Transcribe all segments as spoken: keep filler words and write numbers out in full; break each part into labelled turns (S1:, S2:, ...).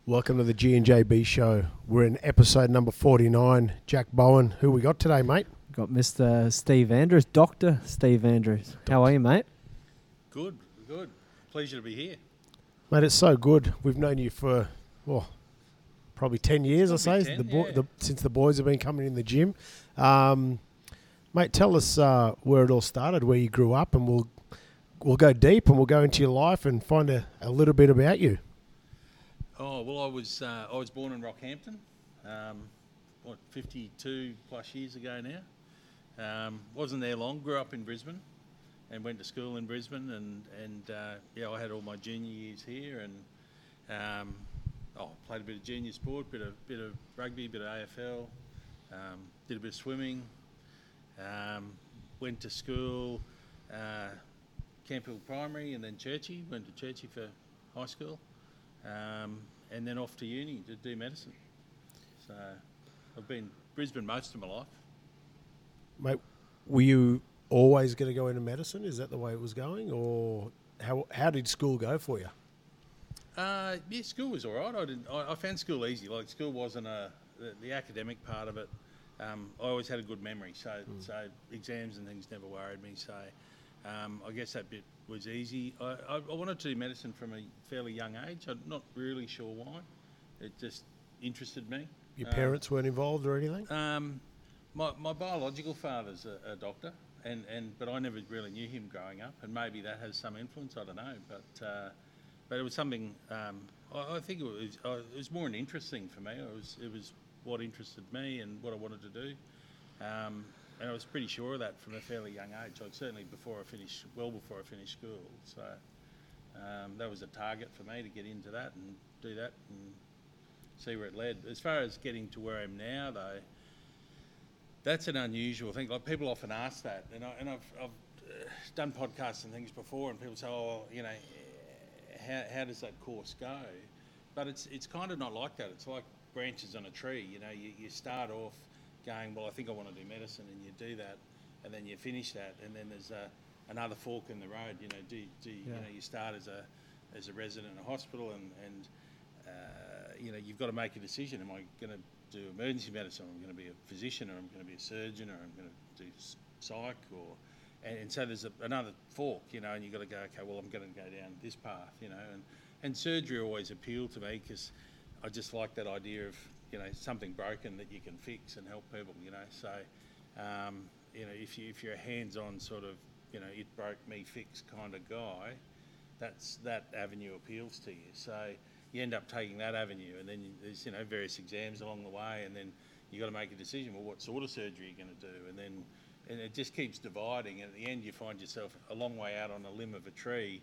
S1: Welcome to the G and J B show. We're in episode number forty-nine. Jack Bowen, who we got today, mate?
S2: Got Mister Steve Andrews, Doctor Steve Andrews. How are you, mate?
S3: Good, good. Pleasure to be here.
S1: Mate, it's so good. We've known you for, well, probably ten years, I say,
S3: ten,
S1: the boy,
S3: yeah.
S1: the, since the boys have been coming in the gym. Um, mate, tell us uh, where it all started, where you grew up, and we'll we'll go deep and we'll go into your life and find a, a little bit about you.
S3: Oh well, I was uh, I was born in Rockhampton, um, what fifty-two plus years ago now. Um, wasn't there long. Grew up in Brisbane, and went to school in Brisbane, and and uh, yeah, I had all my junior years here, and um, oh, played a bit of junior sport, bit of bit of rugby, bit of A F L, um, did a bit of swimming. Um, went to school, uh, Camp Hill Primary, and then Churchie. Went to Churchie for high school. Um, and then off to uni to do medicine. So I've been Brisbane most of my life.
S1: Mate, were you always going to go into medicine? Is that the way it was going? Or how how did school go for you?
S3: Uh, yeah, school was all right. I, didn't, I, I found school easy. Like, school wasn't a, the, the academic part of it. Um, I always had a good memory, so mm. so exams and things never worried me. So um, I guess that bit was easy. I, I, I wanted to do medicine from a fairly young age. I'm not really sure why. It just interested me.
S1: Your parents um, weren't involved or anything?
S3: Um, my, my biological father's a, a doctor, and, and but I never really knew him growing up, and maybe that has some influence. I don't know, but uh, but it was something. Um, I, I think it was uh, it was more an interest thing for me. It was it was what interested me and what I wanted to do. Um, And I was pretty sure of that from a fairly young age, like certainly before I finished, well before I finished school. So um, that was a target for me to get into that and do that and see where it led. As far as getting to where I am now, though, that's an unusual thing. Like, people often ask that, and, I, and I've, I've uh, done podcasts and things before, and people say, "Oh, you know, how, how does that course go?" But it's it's kind of not like that. It's like branches on a tree. You know, you, you start off going, well, I think I want to do medicine, and you do that, and then you finish that, and then there's a, another fork in the road. You know, do, do yeah. you know, you start as a as a resident in a hospital, and and uh, you know, you've got to make a decision. Am I going to do emergency medicine? Am I going to be a physician, or am I going to be a surgeon, or I'm going to do psych, or and, and so there's a, another fork, you know, and you've got to go, okay, well, I'm going to go down this path, you know, and and surgery always appealed to me because I just like that idea of, you know, something broken that you can fix and help people, you know. So, um, you know, if, you, if you're a hands-on sort of, you know, it broke me fix kind of guy, that's that avenue appeals to you. So you end up taking that avenue, and then you, there's, you know, various exams along the way, and then you got to make a decision, well, what sort of surgery you're going to do, and then and it just keeps dividing, and at the end you find yourself a long way out on a limb of a tree,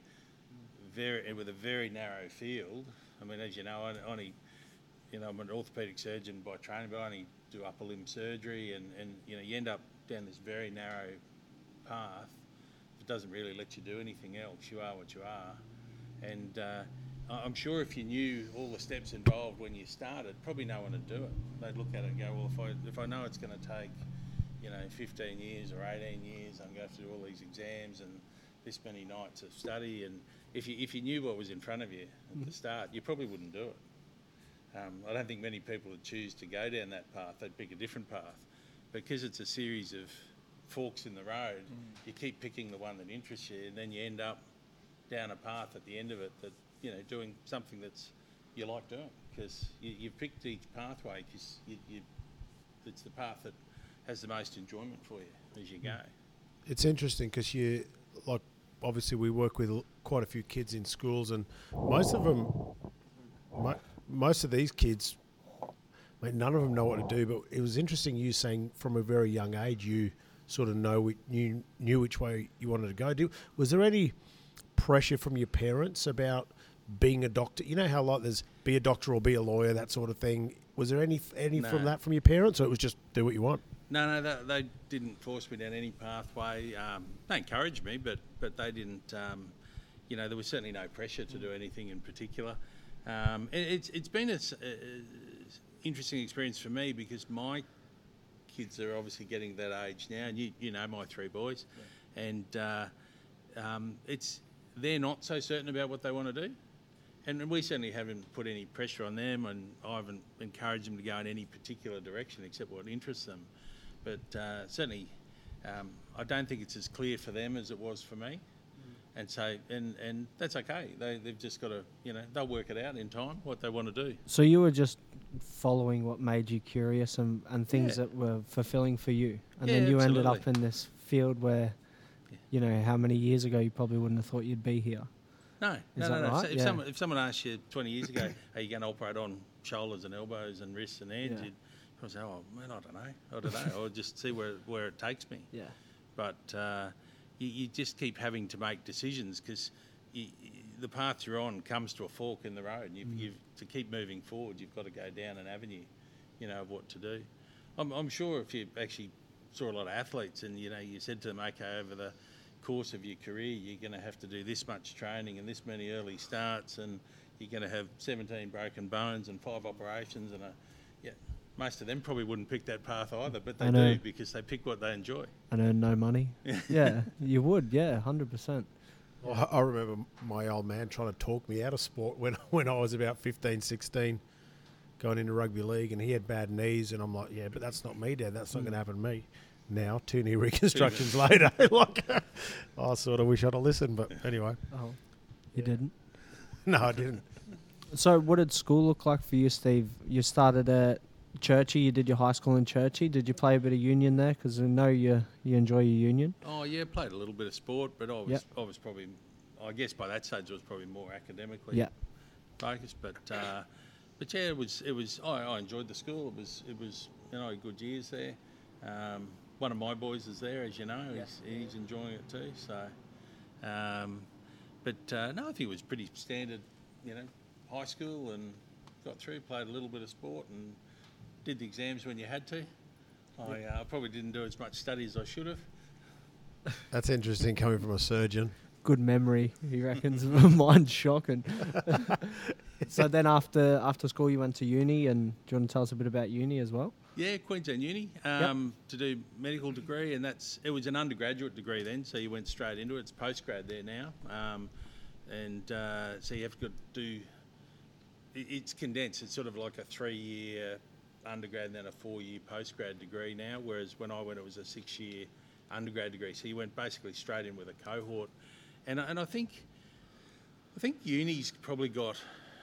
S3: very with a very narrow field. I mean, as you know, I only... You know, I'm an orthopaedic surgeon by training, but I only do upper limb surgery, and, and you know, you end up down this very narrow path. It doesn't really let you do anything else. You are what you are. And uh, I'm sure if you knew all the steps involved when you started, probably no one would do it. They'd look at it and go, well, if I if I know it's going to take, you know, fifteen years or eighteen years, I'm going to have to do all these exams and this many nights of study. And if you if you knew what was in front of you at mm-hmm. the start, you probably wouldn't do it. Um, I don't think many people would choose to go down that path. They'd pick a different path. Because it's a series of forks in the road, mm. you keep picking the one that interests you, and then you end up down a path at the end of it that, you know, doing something that's you like doing. Because you, you've picked each pathway because you, you, it's the path that has the most enjoyment for you as you go.
S1: It's interesting because you, like, obviously we work with quite a few kids in schools, and most of them... Mo- Most of these kids, mate, none of them know what to do. But it was interesting you saying from a very young age you sort of know you knew which way you wanted to go. Do, was there any pressure from your parents about being a doctor? You know how like there's be a doctor or be a lawyer, that sort of thing. Was there any any no. from that from your parents, or it was just do what you want?
S3: No, no, they, they didn't force me down any pathway. Um, they encouraged me, but but they didn't. Um, you know, there was certainly no pressure to do anything in particular. Um, it, it's it's been an interesting experience for me because my kids are obviously getting that age now, and you you know my three boys, yeah. and uh, um, it's they're not so certain about what they want to do, and we certainly haven't put any pressure on them, and I haven't encouraged them to go in any particular direction except what interests them. But uh, certainly, um, I don't think it's as clear for them as it was for me. And so, and, and that's okay. They, they've just got to, you know, they'll work it out in time, what they want to do.
S2: So you were just following what made you curious and, and things
S3: Yeah.
S2: that were fulfilling for you. And
S3: Yeah,
S2: then you ended up
S3: absolutely.
S2: in this field where,
S3: Yeah.
S2: you know, how many years ago you probably wouldn't have thought you'd be here.
S3: No,
S2: Is
S3: no,
S2: that
S3: no, no.
S2: right?
S3: So if,
S2: Yeah.
S3: someone, if someone asked you twenty years ago, are you going to operate on shoulders and elbows and wrists and hands,
S2: Yeah.
S3: you'd probably say, oh, man, I don't know. I don't know. I'll just see where, where it takes me.
S2: Yeah.
S3: But uh, you, you just keep having to make decisions because the path you're on comes to a fork in the road. And you've,
S2: Mm.
S3: you've, to keep moving forward, you've got to go down an avenue, you know, of what to do. I'm, I'm sure if you actually saw a lot of athletes and, you know, you said to them, okay, over the course of your career, you're going to have to do this much training and this many early starts and you're going to have seventeen broken bones and five operations and a, yeah, most of them probably wouldn't pick that path either, but they
S2: I know.
S3: do because they pick what they enjoy.
S2: And earn no money. Yeah, you would. Yeah, one hundred percent.
S1: I I remember my old man trying to talk me out of sport when when I was about fifteen, sixteen, going into rugby league, and he had bad knees, and I'm like, yeah, but that's not me, Dad. That's not
S2: Mm.
S1: going to happen to me. Now, two knee reconstructions later, like, I sort of wish I'd have listened, but anyway,
S2: Oh, you
S1: Yeah.
S2: didn't?
S1: no, I didn't.
S2: So what did school look like for you, Steve? You started at Churchy. You did your high school in Churchy. Did you play a bit of union there? Because I know you you enjoy your union.
S3: Oh yeah, played a little bit of sport, but I was
S2: Yep.
S3: I was probably, I guess by that stage I was probably more academically
S2: Yeah.
S3: focused. But uh, but yeah, it was it was I, I enjoyed the school. It was it was you know good years there. Um, one of my boys is there, as you know.
S2: Yeah.
S3: He's, he's enjoying it too. So, um, but uh, no, I think it was pretty standard, you know, high school and got through. Played a little bit of sport and did the exams when you had to. I uh, probably didn't do as much study as I should have.
S1: That's interesting coming from a surgeon.
S2: Good memory, he reckons. Mine's shocking. So then after after school you went to uni, and do you want to tell us a bit about uni as well?
S3: Yeah, Queensland Uni um, to do medical degree, and that's it was an undergraduate degree then, so you went straight into it. It's postgrad there now, um, and uh, so you have to do. it- It's condensed. It's sort of like a three-year undergrad and then a four-year postgrad degree now. Whereas when I went, it was a six-year undergrad degree. So you went basically straight in with a cohort, and I- and I think I think uni's probably got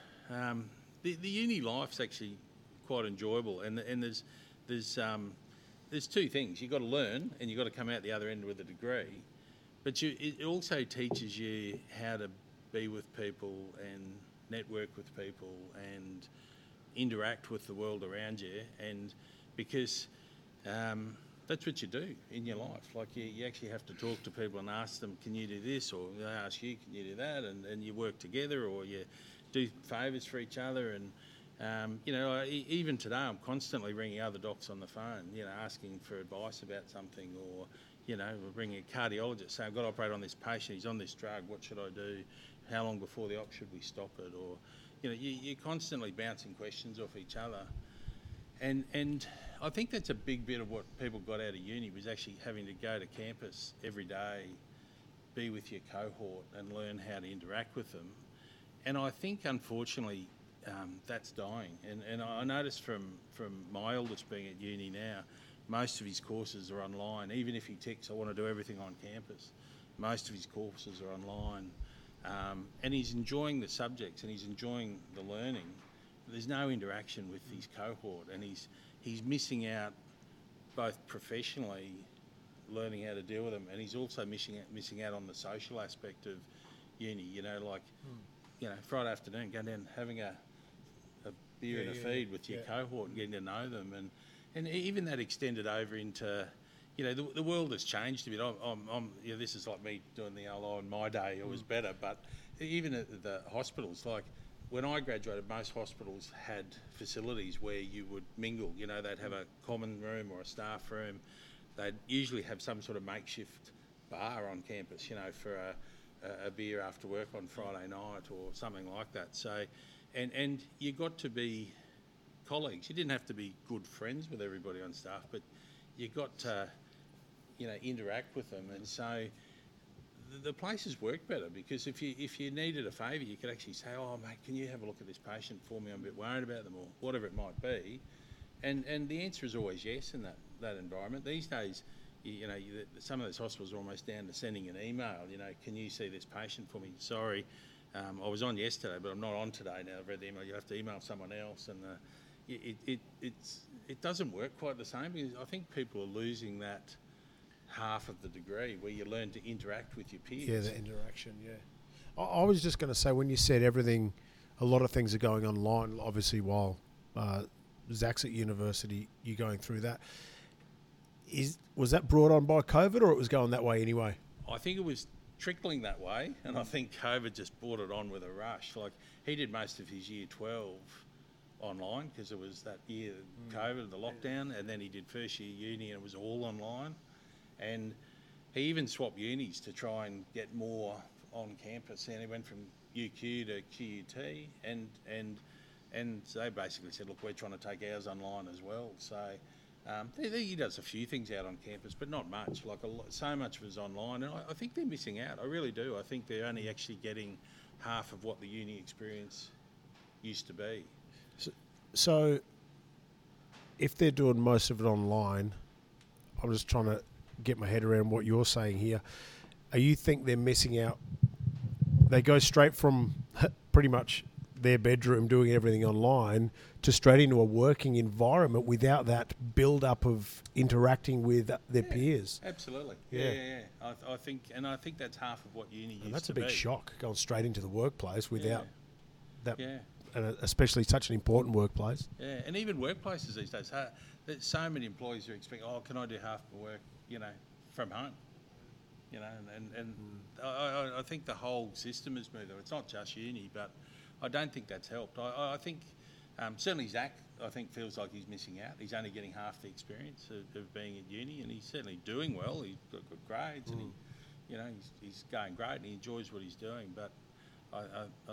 S3: um, the the uni life's actually quite enjoyable, and and there's there's um, there's two things you've got to learn, and you've got to come out the other end with a degree, but you it also teaches you how to be with people and network with people and interact with the world around you, and because um, that's what you do in your life. Like you, you actually have to talk to people and ask them, can you do this? Or they ask you, can you do that? And, and you work together, or you do favours for each other. And, um, you know, I, e- even today I'm constantly ringing other docs on the phone, you know, asking for advice about something, or, you know, we're bringing a cardiologist, saying, I've got to operate on this patient, he's on this drug, what should I do? How long before the op should we stop it? Or, you know, you, you're constantly bouncing questions off each other. And and I think that's a big bit of what people got out of uni, was actually having to go to campus every day, be with your cohort and learn how to interact with them. And I think, unfortunately, um, that's dying. And and I noticed from, from my eldest being at uni now, most of his courses are online. Even if he ticks, I want to do everything on campus, most of his courses are online. Um, and he's enjoying the subjects and he's enjoying the learning. There's no interaction with his cohort, and he's he's missing out both professionally, learning how to deal with them, and he's also missing out, missing out on the social aspect of uni. You know, like you know, Friday afternoon, going down having a a beer
S1: Yeah,
S3: and a
S1: yeah,
S3: feed with your
S1: yeah.
S3: cohort and getting to know them, and and even that extended over into. You know, the, the world has changed a bit. I'm, I'm, I'm, you know, this is like me doing the oh, in my day, it was better. But even at the hospitals, like when I graduated, most hospitals had facilities where you would mingle. You know, they'd have a common room or a staff room. They'd usually have some sort of makeshift bar on campus, you know, for a, a, a beer after work on Friday night or something like that. So, and, and you got to be colleagues. You didn't have to be good friends with everybody on staff, but you got to, you know, interact with them. And so the, the places work better because if you if you needed a favour, you could actually say, "Oh, mate, can you have a look at this patient for me? I'm a bit worried about them," or whatever it might be, and and the answer is always yes in that, that environment. These days, you, you know, you, some of those hospitals are almost down to sending an email. You know, can you see this patient for me? Sorry, um, I was on yesterday, but I'm not on today now. I've read the email. You have to email someone else, and uh, it, it it's it doesn't work quite the same because I think people are losing that half of the degree where you learn to interact with your peers.
S1: Yeah, the interaction, yeah. I, I was just going to say, when you said everything, a lot of things are going online, obviously, while uh, Zach's at university, you're going through that. Is Was that brought on by COVID or it was going that way anyway?
S3: I think it was trickling that way, and I think COVID just brought it on with a rush. Like, he did most of his year twelve online because it was that year, mm. COVID, the lockdown, and then he did first year uni and it was all online. And he even swapped unis to try and get more on campus. And he went from U Q to Q U T, and and and they basically said, look, we're trying to take ours online as well. So um, he, he does a few things out on campus, but not much. Like a lot, so much of it's online, and I, I think they're missing out. I really do. I think they're only actually getting half of what the uni experience used to be.
S1: So, so if they're doing most of it online, I'm just trying to get my head around what you're saying here. Are you think they're missing out? They go straight from pretty much their bedroom doing everything online to straight into a working environment without that build-up of interacting with their
S3: yeah,
S1: peers.
S3: Absolutely.
S1: Yeah,
S3: yeah, yeah. yeah. I, I think, and I think that's half of what uni used
S1: and that's
S3: to
S1: a big
S3: be.
S1: shock, going straight into the workplace without
S3: yeah.
S1: that,
S3: yeah.
S1: and especially such an important workplace.
S3: Yeah, and even workplaces these days, uh, there's so many employees who expect, oh, can I do half my work, you know, from home? You know, and, and, and mm. I, I, I think the whole system has moved. It's not just uni, but I don't think that's helped. I, I think um, certainly Zach, I think, feels like he's missing out. He's only getting half the experience of, of being at uni, and he's certainly doing well. He's got good grades, mm. and he, you know, he's, he's going great, and he enjoys what he's doing. But I, I,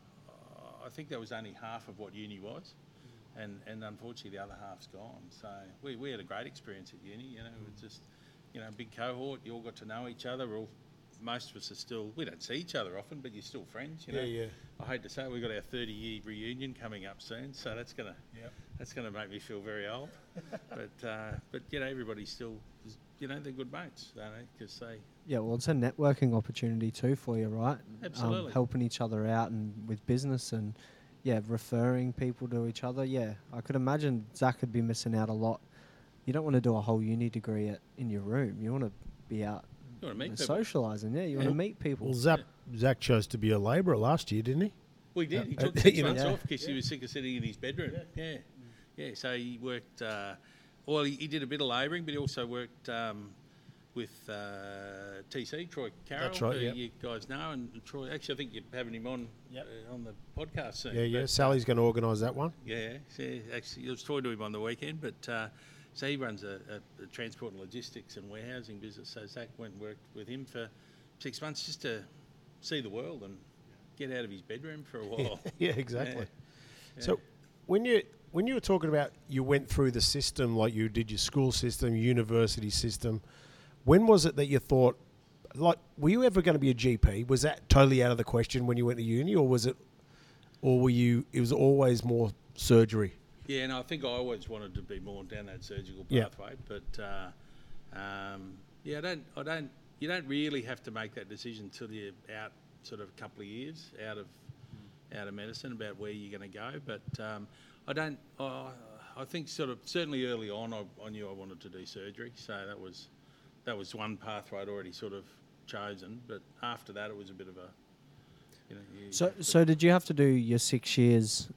S3: uh, I think that was only half of what uni was. And, and unfortunately the other half's gone. So we, we had a great experience at uni, you know, it was just, you know, big cohort, you all got to know each other. We're all, most of us are still, we don't see each other often, but you're still friends, you know.
S1: Yeah, yeah. I
S3: hate to say it, we've got our thirty year reunion coming up soon, so that's gonna yep. that's gonna make me feel very old. but uh, but you know, everybody's still, you know, they're good mates, don't they? Because they.
S2: Yeah, well, it's a networking opportunity too for you, right?
S3: Absolutely.
S2: Um, helping each other out and with business and. Yeah, referring people to each other. Yeah, I could imagine Zach would be missing out a lot. You don't want to do a whole uni degree at, in your room. You want to be out
S3: you want to meet
S2: socialising. Yeah, you
S1: yeah.
S2: want to meet people.
S1: Well, Zach, yeah. Zach chose to be a labourer last year, didn't he?
S3: We did. He took
S1: uh,
S3: six months
S1: know.
S3: off because yeah. he was sick of sitting in his bedroom. Yeah, yeah. yeah. So he worked. Uh, well, he, he did a bit of labouring, but he also worked um, with uh, T C, Troy Carroll,
S1: That's right,
S3: who
S1: yep.
S3: you guys know, and, and Troy. Actually, I think you're having him on yep. uh, on the podcast soon.
S1: Yeah, yeah.
S3: But,
S1: Sally's going to organise that one.
S3: Yeah, so actually, I was talking to him on the weekend, but uh, so he runs a, a, a transport and logistics and warehousing business. So Zach went and worked with him for six months just to see the world and get out of his bedroom for a while.
S1: yeah, exactly.
S3: Yeah.
S1: So when you when you were talking about you went through the system, like you did your school system, university system. When was it that you thought, like, were you ever going to be a G P? Was that totally out of the question when you went to uni, or was it, or were you? It was always more surgery.
S3: Yeah, and I think I always wanted to be more down that surgical pathway, yep. but uh, um, yeah, I don't, I don't, you don't really have to make that decision until you're out, sort of a couple of years out of, mm. out of medicine about where you're going to go. But um, I don't, uh, I think sort of certainly early on, I, I knew I wanted to do surgery, so that was. That was one pathway I'd already sort of chosen, but after that it was a bit of a, you know. You
S2: so, so did you have to do your six years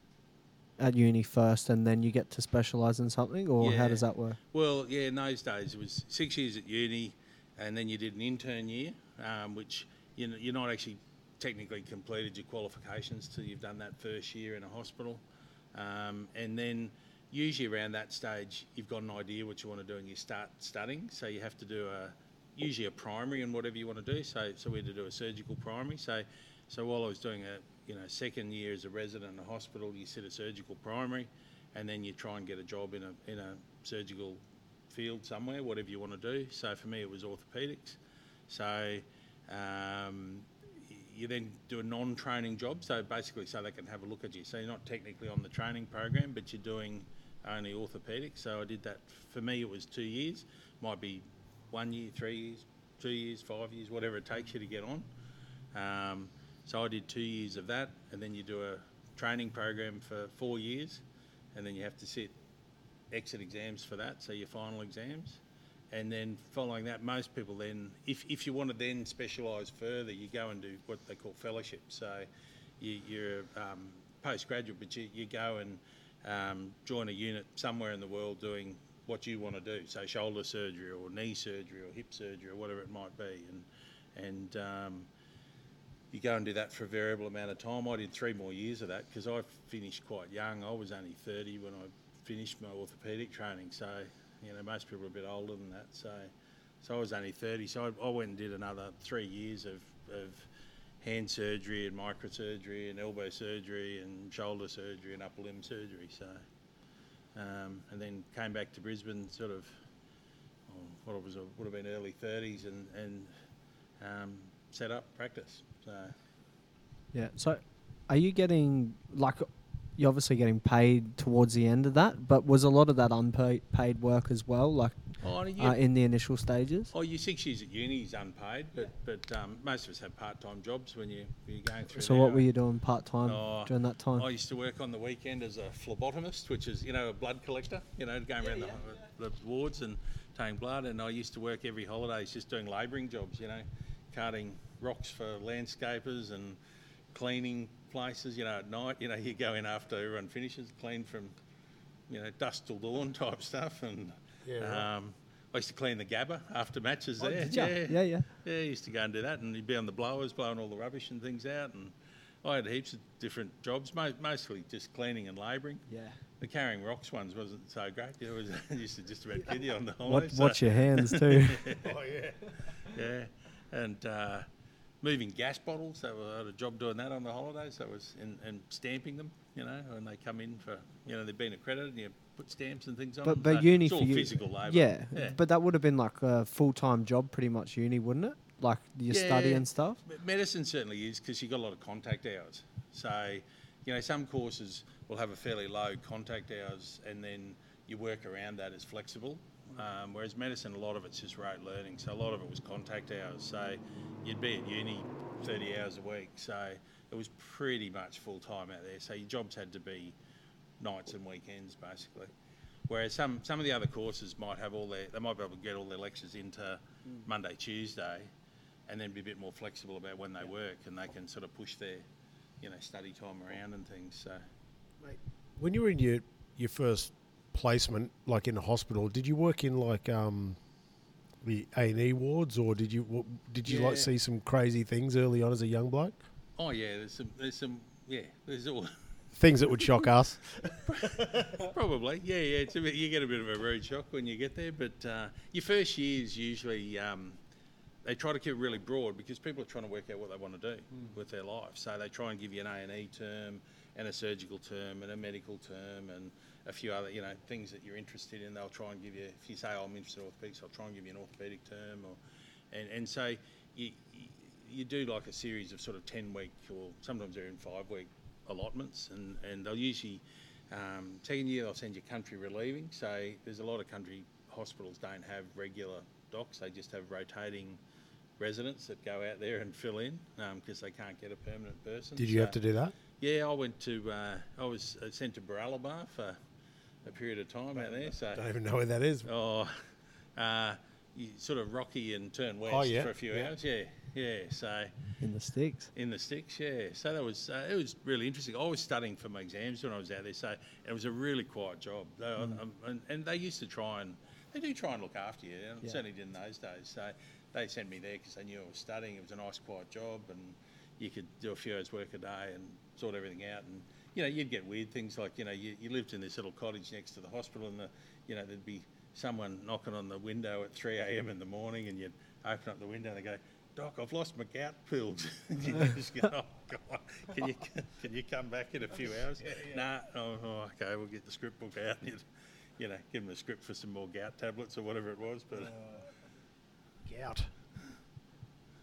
S2: at uni first, and then you get to specialise in something, or
S3: yeah.
S2: how does that work?
S3: Well, yeah, in those days it was six years at uni, and then you did an intern year, um, which you know, you're not actually technically completed your qualifications till you've done that first year in a hospital, um, and then. Usually around that stage, you've got an idea what you want to do and you start studying. So you have to do a usually a primary in whatever you want to do. So so we had to do a surgical primary. So so while I was doing a you know second year as a resident in a hospital, you sit a surgical primary, and then you try and get a job in a in a surgical field somewhere, whatever you want to do. So for me, it was orthopaedics. So Um, y- you then do a non-training job, so basically so they can have a look at you. So you're not technically on the training program, but you're doing only orthopaedics. So I did that. For me, it was two years. Might be one year, three years, two years, five years, whatever it takes you to get on. Um, so I did two years of that, and then you do a training program for four years, and then you have to sit exit exams for that, so your final exams. And then following that, most people then, if, if you want to then specialise further, you go and do what they call fellowship. So you, you're um, postgraduate, but you, you go and um, join a unit somewhere in the world doing what you want to do. So shoulder surgery or knee surgery or hip surgery or whatever it might be. And, and um, you go and do that for a variable amount of time. I did three more years of that because I finished quite young. I was only thirty when I finished my orthopaedic training. So, you know, most people are a bit older than that. So, so I was only thirty. So I, I went and did another three years of, of hand surgery and microsurgery and elbow surgery and shoulder surgery and upper limb surgery. So, um, and then came back to Brisbane sort of, oh, what was it, would have been early thirties and, and um, set up practice. So,
S2: Yeah. So, are you getting like you're obviously getting paid towards the end of that, but was a lot of that unpaid paid work as well, like
S3: oh, you,
S2: uh, in the initial stages?
S3: oh, your six years at uni is unpaid, but but um, most of us have part-time jobs when you when you're going through.
S2: So,
S3: there.
S2: what were you doing part time
S3: Oh,
S2: during that time?
S3: I used to work on the weekend as a phlebotomist, which is, you know, a blood collector, you know, going around the, the wards and taking blood. And I used to work every holidays just doing labouring jobs, you know, carting rocks for landscapers and cleaning places, you know, at night. You know, you go in after everyone finishes, clean from, you know, dusk till dawn type stuff. And
S1: Yeah, right.
S3: um, I used to clean the Gabba after matches
S2: Oh,
S3: there.
S2: did ya?
S3: Yeah,
S2: Yeah, yeah.
S3: yeah, I used to go and do that, and you'd be on the blowers blowing all the rubbish and things out. And I had heaps of different jobs, mo- mostly just cleaning and labouring.
S2: Yeah.
S3: The carrying rocks ones wasn't so great. It was I used to just about kid you on the
S2: What,
S3: holidays. so-
S2: watch your hands too.
S1: Oh yeah.
S3: yeah, and uh, moving gas bottles. So I had a job doing that on the holidays. That was in, and stamping them. You know, when they come in for, you know, they've been accredited, and you put stamps and things on
S2: But
S3: them.
S2: but
S3: So
S2: uni
S3: it's
S2: for
S3: all
S2: you,
S3: physical labour.
S2: yeah,
S3: yeah.
S2: But that would have been like a full time job, pretty much uni, wouldn't it? Like your study
S3: Yeah.
S2: and stuff.
S3: Me- Medicine certainly is because you've got a lot of contact hours. So, you know, some courses will have a fairly low contact hours and then you work around that as flexible. Um, whereas medicine, a lot of it's just rote learning. So a lot of it was contact hours. So you'd be at uni thirty hours a week. So it was pretty much full time out there. So your jobs had to be nights and weekends basically. Whereas some, some of the other courses might have all their, they might be able to get all their lectures into Monday, Tuesday, and then be a bit more flexible about when they work, and they can sort of push their, you know, study time around and things. So,
S1: When you were in your your first placement, like in a hospital, did you work in like um, the A and E wards, or did you what, did you
S3: Yeah.
S1: like see some crazy things early on as a young bloke?
S3: oh yeah, there's some, there's some, yeah, there's all,
S1: Things that would shock us.
S3: probably, yeah, yeah. It's a bit, you get a bit of a rude shock when you get there, but uh, your first years usually um, they try to keep it really broad because people are trying to work out what they want to do with their life. So they try and give you an A and E term and a surgical term and a medical term and a few other, you know, things that you're interested in. They'll try and give you, if you say, oh, I'm interested in orthopaedics, I'll try and give you an orthopaedic term. Or, and, and so you, you, you do like a series of sort of ten week or sometimes they're in five week allotments, and, and they'll usually, um, second year they'll send you country relieving. So there's a lot of country hospitals don't have regular docs, they just have rotating residents that go out there and fill in because um, they can't get a permanent person.
S1: Did you
S3: So-
S1: have to do that?
S3: Yeah, I went to, uh, I was uh, sent to Baralabar for a period of time out there. So,
S1: Don't even know where that is.
S3: oh, uh, you sort of rocky and turn west
S1: Oh, yeah,
S3: for a few
S1: yeah.
S3: hours. Yeah, yeah. So
S2: In the sticks.
S3: in the sticks, yeah. So that was uh, it was really interesting. I was studying for my exams when I was out there, so it was a really quiet job. They, um, and, and they used to try and they do try and look after you. And
S2: Yeah.
S3: certainly did in those days. So they sent me there because they knew I was studying. It was a nice quiet job, and you could do a few hours work a day and sort everything out. And you know, you'd get weird things like, you know, you, you lived in this little cottage next to the hospital, and the, you know, there'd be someone knocking on the window at three a.m. in the morning, and you'd open up the window and they go, Doc, I've lost my gout pills. And you just go, oh, God, can you, can you come back in a few hours? Nah, oh, oh, okay, we'll get the script book out. And you'd, you know, give them a script for some more gout tablets or whatever it was. But
S1: Gout.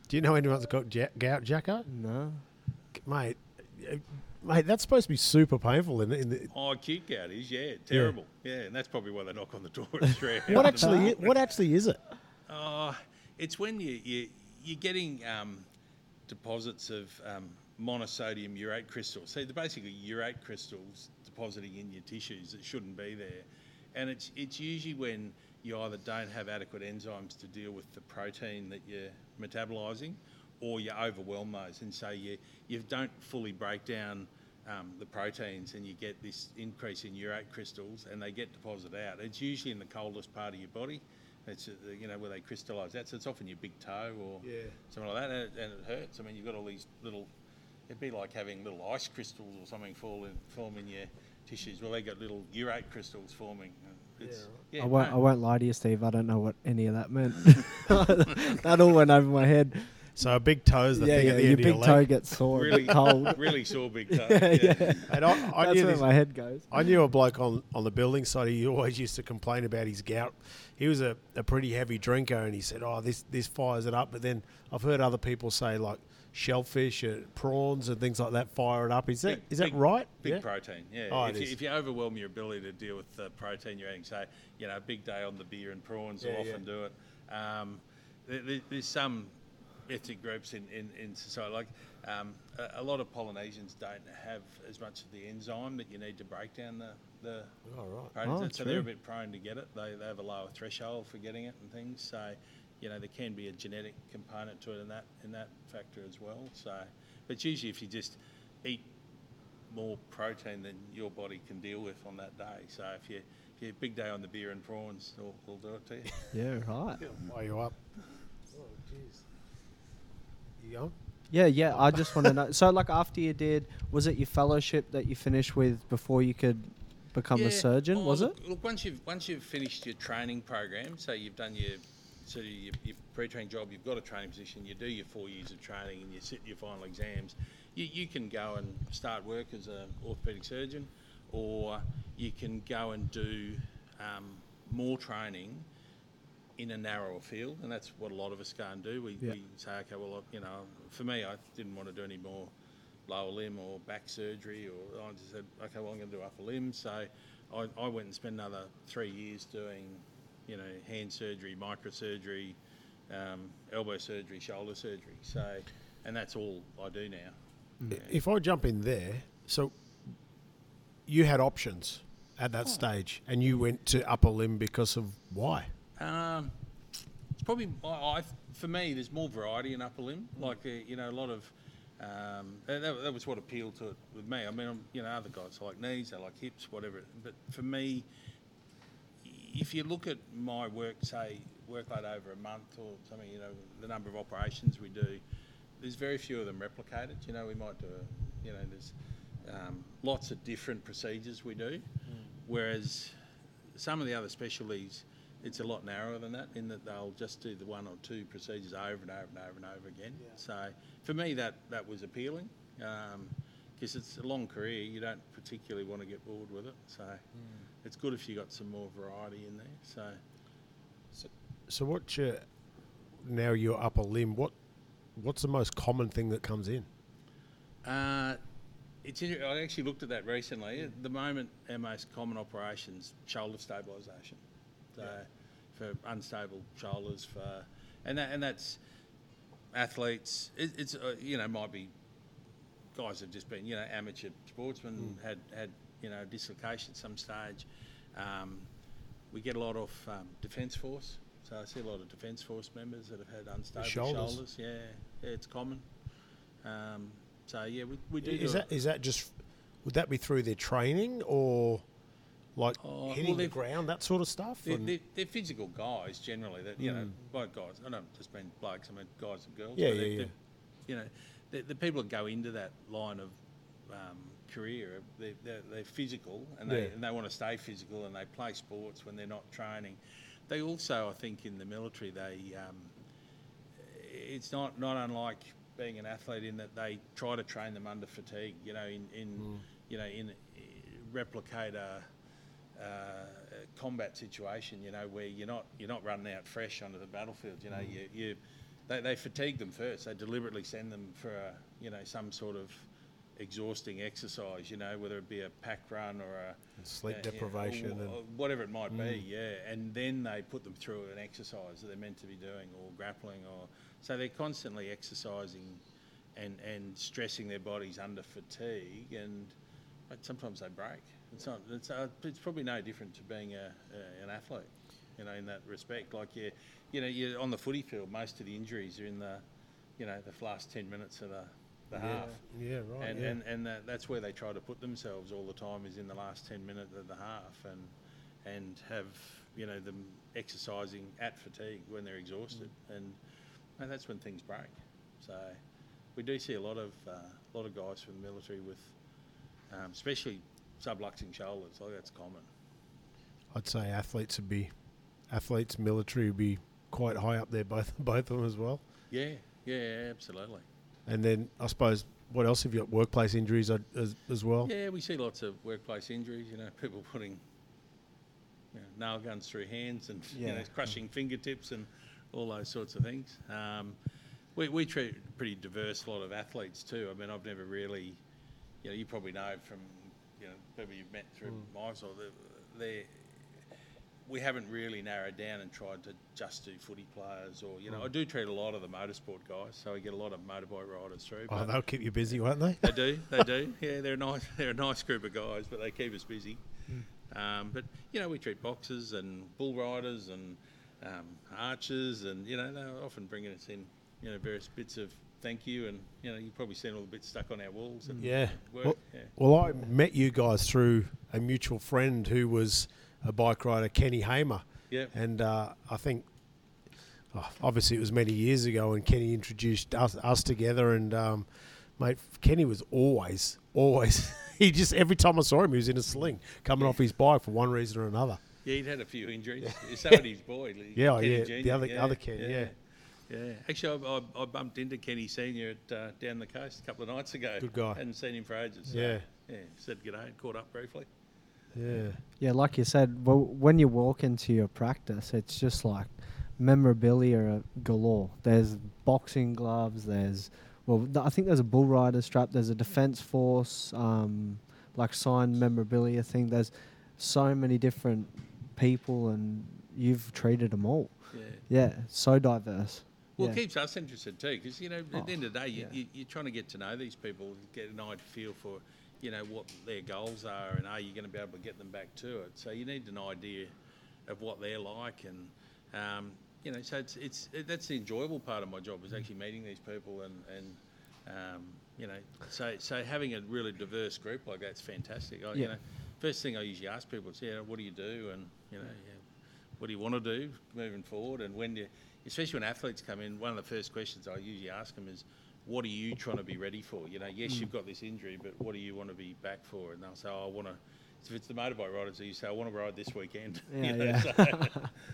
S1: Do you know anyone's got ja- gout, Jacko?
S2: No.
S1: Mate, uh, mate, that's supposed to be super painful. In the, in the,
S3: Oh, acute gout is, yeah, terrible. Yeah. and that's probably why they knock on the door at Australia.
S1: what actually? What actually is it?
S3: Oh, it's when you, you, you're getting um, deposits of um, monosodium urate crystals. See, they're basically urate crystals depositing in your tissues that shouldn't be there. And it's it's usually when you either don't have adequate enzymes to deal with the protein that you're metabolising, or you overwhelm those, and so you, you don't fully break down um, the proteins, and you get this increase in urate crystals, and they get deposited out. It's usually in the coldest part of your body. It's, uh, you know, where they crystallise that. So it's often your big toe or
S1: Yeah.
S3: something like that, and it, and it hurts. I mean, you've got all these little, it'd be like having little ice crystals or something fall in, form in your tissues. Well, they got little urate crystals forming. It's, yeah,
S2: I won't.
S3: no.
S2: I won't lie to you, Steve. I don't know what any of that meant. That all went over my head.
S1: So a big toe's the
S2: yeah,
S1: thing
S2: yeah.
S1: at the
S2: Your
S1: end of
S2: big
S1: your
S2: toe
S1: leg.
S2: gets sore,
S3: really
S2: really cold.
S3: really sore big toe.
S2: yeah,
S3: yeah.
S2: yeah.
S1: And I, I
S2: That's
S1: knew
S2: where
S1: this,
S2: my head goes.
S1: I knew a bloke on, on the building site. He always used to complain about his gout. He was a, a pretty heavy drinker, and he said, "Oh, this this fires it up." But then I've heard other people say like shellfish, and prawns, and things like that fire it up. Is that
S3: Big-
S1: is that
S3: big-
S1: right?
S3: Big
S1: Yeah?
S3: protein, yeah.
S1: Oh,
S3: if,
S1: it
S3: you,
S1: is.
S3: if you overwhelm your ability to deal with the protein you're eating, say, you know, a big day on the beer and prawns
S1: Yeah,
S3: will
S1: yeah.
S3: often do it. Um, there, there- there's some ethnic groups in, in, in society, like um, a, a lot of Polynesians don't have as much of the enzyme that you need to break down the, the
S1: Oh, right.
S3: proteins,
S2: Oh,
S3: so they're a
S2: true.
S3: bit prone to get it. They, they have a lower threshold for getting it and things. So, you know, there can be a genetic component to it in that in that factor as well. So, but usually if you just eat more protein than your body can deal with on that day. So if you if you big day on the beer and prawns, we'll, we'll do it to you.
S2: Yeah, right.
S1: Fire you up. Oh, jeez. You going?
S2: Yeah, yeah. I just want to know. So, like, after you did, was it your fellowship that you finished with before you could become
S3: Yeah.
S2: a surgeon?
S3: Oh,
S2: was
S3: look,
S2: it?
S3: Look, once you've once you've finished your training program, so you've done your so your, your pre-training job, you've got a training position, you do your four years of training, and you sit your final exams. You you can go and start work as an orthopaedic surgeon, or you can go and do um, more training in a narrower field, and that's what a lot of us go and do. We,
S2: Yeah.
S3: we say, okay, well, you know, for me, I didn't want to do any more lower limb or back surgery, or I just said, okay, well, I'm going to do upper limb. So I, I went and spent another three years doing, you know, hand surgery, microsurgery, um, elbow surgery, shoulder surgery. So, and that's all I do now. Yeah.
S1: If I jump in there, so you had options at that
S3: Oh.
S1: stage, and you went to upper limb because of why?
S3: Um, it's probably I, I, for me. There's more variety in upper limb. Like uh, you know, a lot of um, that, that was what appealed to it with me. I mean, I'm, you know, other guys like knees, they like hips, whatever. But for me, if you look at my work, say workload over a month or something, you know, the number of operations we do, there's very few of them replicated. You know, we might do, a, you know, there's um, lots of different procedures we do, whereas some of the other specialties, it's a lot narrower than that, in that they'll just do the one or two procedures over and over and over and over again.
S1: Yeah.
S3: So for me, that, that was appealing, because it's a long career. You don't particularly want to get bored with it. So it's good if you got some more variety in there. So
S1: So what your now your upper limb? What what's the most common thing that comes in?
S3: uh, it's inter- I actually looked at that recently. At the moment, our most common operations shoulder stabilisation. So for unstable shoulders, for and that and that's athletes. It, it's uh, you know might be guys have just been you know amateur sportsmen had had you know dislocation at some stage. Um, we get a lot of um, defence force, so I see a lot of defence force members that have had unstable
S1: shoulders.
S3: shoulders. Yeah, yeah, it's common. Um, so yeah, we, we do.
S1: Is
S3: do
S1: that is that just would that be through their training or like
S3: Oh,
S1: hitting
S3: well,
S1: the
S3: they've-
S1: ground, that sort of stuff?
S3: They're,
S1: And-
S3: they're, they're physical guys generally. That you know,
S1: Mm.
S3: by guys. I don't just mean blokes. I mean guys and girls.
S1: Yeah,
S3: but they're-
S1: yeah, yeah.
S3: they're- You know, the, the people that go into that line of um, career, they're, they're, they're physical and they
S1: Yeah.
S3: and they want to stay physical and they play sports when they're not training. They also, I think, in the military, they um, it's not not unlike being an athlete in that they try to train them under fatigue. You know, in, in
S1: Mm.
S3: you know in replicate a. Uh, combat situation, you know, where you're not you're not running out fresh onto the battlefield. You know,
S1: Mm.
S3: you you they, they fatigue them first. They deliberately send them for a, you know, some sort of exhausting exercise, you know, whether it be a pack run or a
S1: Sleep
S3: uh,
S1: deprivation
S3: or,
S1: and
S3: or whatever it might
S1: Mm.
S3: be, yeah. And then they put them through an exercise that they're meant to be doing, or grappling, or so they're constantly exercising and and stressing their bodies under fatigue, and but sometimes they break. It's not. It's uh, it's probably no different to being a, a an athlete, you know, in that respect. Like you, you know, you're on the footy field. Most of the injuries are in the, you know, the last ten minutes of the. the
S1: yeah,
S3: half,
S1: yeah, right,
S3: and
S1: yeah.
S3: and, and that, that's where they try to put themselves all the time, is in the last ten minutes of the half, and and have, you know, them exercising at fatigue when they're exhausted, mm. and, and that's when things break. So we do see a lot of uh, a lot of guys from the military with, um, especially subluxing shoulders. Like that's common.
S1: I'd say athletes would be, athletes, military would be quite high up there, both both of them as well.
S3: Yeah, yeah, absolutely.
S1: And then I suppose, what else have you got? Workplace injuries uh, as, as well?
S3: Yeah, we see lots of workplace injuries, you know, people putting, you know, nail guns through hands and,
S2: Yeah.
S3: you know, crushing fingertips and all those sorts of things. Um, we, we treat a pretty diverse lot of athletes too. I mean, I've never really, you know, you probably know from, you know, people you've met through
S1: Mm.
S3: my sort of, they're, we haven't really narrowed down and tried to just do footy players, or, you know,
S1: Mm.
S3: I do treat a lot of the motorsport guys, so we get a lot of motorbike riders through.
S1: Oh,
S3: but-
S1: they'll keep you busy, won't they?
S3: they do, they do. Yeah, they're a nice, they're a nice group of guys, but they keep us busy.
S1: Mm.
S3: Um, but you know, we treat boxers and bull riders and um, archers, and you know, they're often bringing us in, you know, various bits of thank you, and you know, you've probably seen all the bits stuck on our walls. And
S1: Yeah.
S3: work.
S1: Well,
S3: yeah.
S1: well, I met you guys through a mutual friend who was a bike rider, Kenny Hamer.
S3: Yep.
S1: And uh, I think, oh, obviously, it was many years ago, and Kenny introduced us, us together. And, um, mate, Kenny was always, always, he just, every time I saw him, he was in a sling, coming off his bike for one reason or another.
S3: Yeah, he'd had a few injuries. Somebody's boy.
S1: Yeah, oh,
S3: Kenny
S1: yeah,
S3: Junior
S1: the other- other Ken, yeah.
S3: Yeah, actually, I, I, I bumped into Kenny Senior at uh, down the coast a couple of nights ago.
S1: Good guy.
S3: Hadn't seen him for ages. So,
S1: Yeah.
S3: yeah. Said g'day, caught up briefly.
S1: Yeah.
S2: Yeah, like you said, well, when you walk into your practice, it's just like memorabilia galore. There's boxing gloves. There's, well, th- I think there's a bull rider strap. There's a Defence Force, um, like signed memorabilia thing. There's so many different people, and you've treated them all.
S3: Yeah.
S2: Yeah, so diverse.
S3: Well,
S2: yeah.
S3: it keeps us interested too, because you know, at
S2: Oh,
S3: the end of the day, you,
S2: yeah.
S3: you, you're trying to get to know these people, get an idea feel for, you know, what their goals are, and are you going to be able to get them back to it? So you need an idea of what they're like, and um, you know, so it's it's it, that's the enjoyable part of my job, is actually meeting these people, and and um, you know, so so having a really diverse group like that's fantastic. I, You
S2: Yeah.
S3: know, first thing I usually ask people is, yeah, what do you do, and you know, yeah, what do you want to do moving forward, and when you, especially when athletes come in, one of the first questions I usually ask them is, what are you trying to be ready for? You know, yes,
S2: Mm.
S3: you've got this injury, but what do you want to be back for? And they'll say, oh, I want to, if it's the motorbike riders, you say, I want to ride this weekend. You
S2: Yeah,
S3: know,
S2: yeah.
S3: so-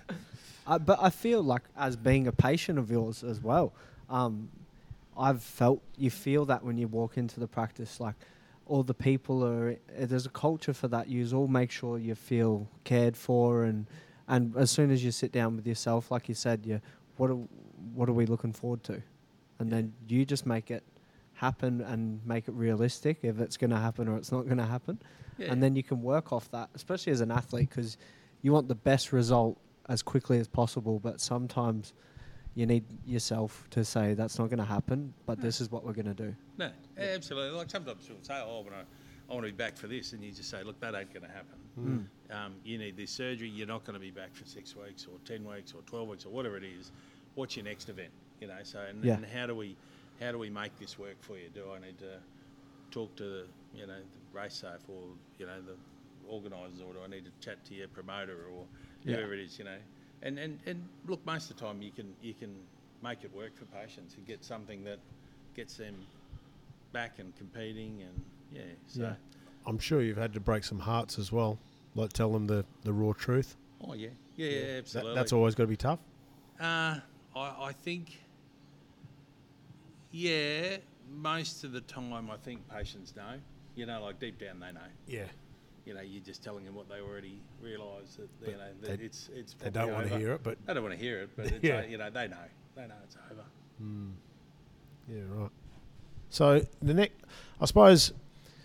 S2: Uh, but I feel like, as being a patient of yours as well, um, I've felt, you feel that when you walk into the practice, like all the people are, uh, there's a culture for that. You all make sure you feel cared for, and and as soon as you sit down with yourself, like you said, you what are, what are we looking forward to? And then you just make it happen and make it realistic, if it's going to happen or it's not going to happen.
S3: Yeah.
S2: And then you can work off that, especially as an athlete, because you want the best result as quickly as possible, but sometimes you need yourself to say that's not going to happen, but this is what we're going to do.
S3: No, absolutely. Like sometimes people say, oh, I want to, I want to be back for this, and you just say, look, that ain't going to happen.
S2: Mm.
S3: Um, you need this surgery. You're not going to be back for six weeks or ten weeks or twelve weeks or whatever it is. What's your next event? You know. So, and,
S2: Yeah.
S3: and how do we, how do we make this work for you? Do I need to talk to the, you know, the race safe, or you know, the organisers, or do I need to chat to your promoter, or
S2: Yeah.
S3: whoever it is? You know. And, and and look, most of the time you can you can make it work for patients and get something that gets them back and competing, and yeah. So.
S2: Yeah.
S1: I'm sure you've had to break some hearts as well, like tell them the, the raw truth.
S3: Oh yeah, yeah, yeah,
S1: That-
S3: absolutely.
S1: that's always got to be tough.
S3: Uh, I, I think, yeah, most of the time I think patients know. You know, like deep down they know.
S1: Yeah.
S3: You know, you're just telling them what they already realise, that you
S1: But
S3: know that
S1: they-
S3: it's it's.
S1: They
S3: probably
S1: don't want to
S3: over.
S1: hear it, but
S3: They don't want to hear it, but it's,
S1: Yeah.
S3: uh, you know they know. They know it's over.
S1: Yeah, right. So the next, I suppose,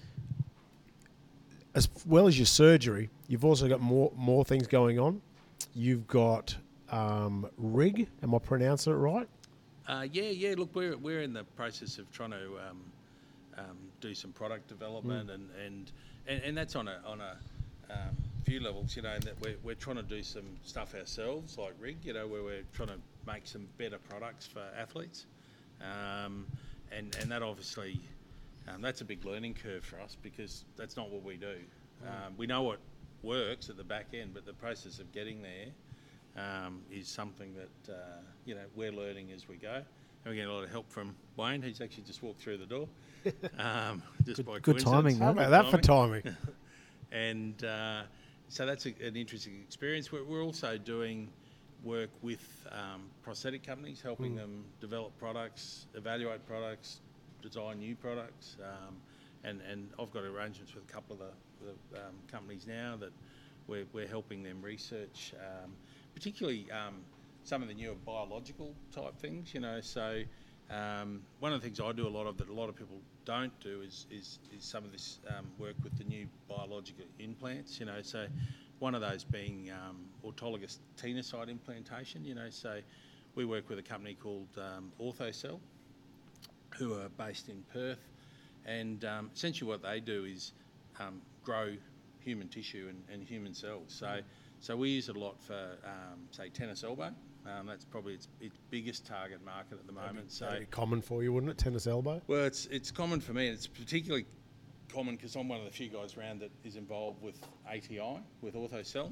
S1: as well as your surgery, you've also got more more things going on. You've got um, rig. Am I pronouncing it right?
S3: Uh, yeah, yeah. Look, we're we're in the process of trying to um, um, do some product development, mm. and, and, and and that's on a on a um, few levels. You know, and that we're we're trying to do some stuff ourselves, like rig. You know, where we're trying to make some better products for athletes, um, and and that obviously um, that's a big learning curve for us because that's not what we do. Mm. Um, we know what works at the back end, but the process of getting there. Um, is something that uh, you know we're learning as we go, and we're getting a lot of help from Wayne, who's actually just walked through the door. Um, just
S2: good,
S3: by
S2: good timing.
S1: How about that for timing?
S3: And uh, so that's a, an interesting experience. We're, we're also doing work with um, prosthetic companies, helping mm. them develop products, evaluate products, design new products, um, and and I've got arrangements with a couple of the, the um, companies now that we're we're helping them research. Um, particularly um, some of the newer biological type things, you know, so um, one of the things I do a lot of that a lot of people don't do is is, is some of this um, work with the new biological implants, you know, so one of those being um, autologous tenosite implantation, you know, so we work with a company called um, OrthoCell, who are based in Perth, and um, essentially what they do is um, grow human tissue and, and human cells. So So we use it a lot for, um, say, tennis elbow. Um, that's probably its, its biggest target market at the moment.
S1: That'd be,
S3: so
S1: that'd be common for you, wouldn't it, tennis elbow?
S3: Well, it's it's common for me. And it's particularly common because I'm one of the few guys around that is involved with A T I, with OrthoCell.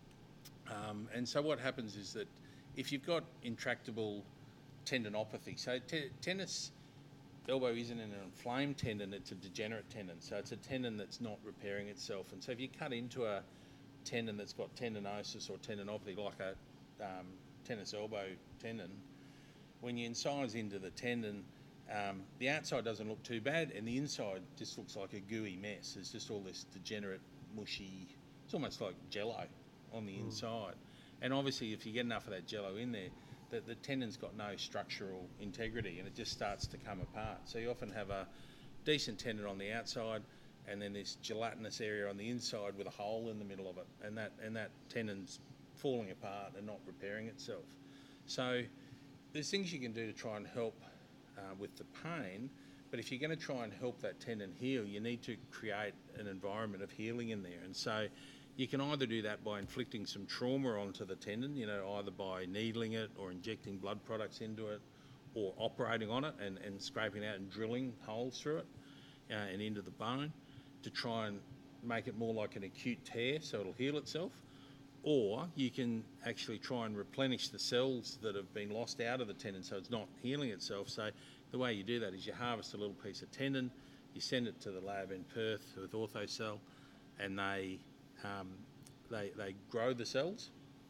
S3: Um, and so what happens is that if you've got intractable tendinopathy, so te- tennis elbow isn't an inflamed tendon, it's a degenerate tendon. So it's a tendon that's not repairing itself. And so if you cut into a tendon that's got tendinosis or tendinopathy, like a um, tennis elbow tendon, when you incise into the tendon, um, the outside doesn't look too bad, and the inside just looks like a gooey mess. It's just all this degenerate, mushy, it's almost like jello on the mm. inside. And obviously, if you get enough of that jello in there, the, the tendon's got no structural integrity, and it just starts to come apart. So you often have a decent tendon on the outside, and then this gelatinous area on the inside with a hole in the middle of it, and that and that tendon's falling apart and not repairing itself. So there's things you can do to try and help uh, with the pain, but if you're going to try and help that tendon heal, you need to create an environment of healing in there. And so you can either do that by inflicting some trauma onto the tendon, you know, either by needling it or injecting blood products into it, or operating on it and, and scraping out and drilling holes through it uh, and into the bone, to try and make it more like an acute tear so it'll heal itself. Or you can actually try and replenish the cells that have been lost out of the tendon so it's not healing itself. So the way you do that is you harvest a little piece of tendon, you send it to the lab in Perth with OrthoCell, and they, um, they, they grow the cells,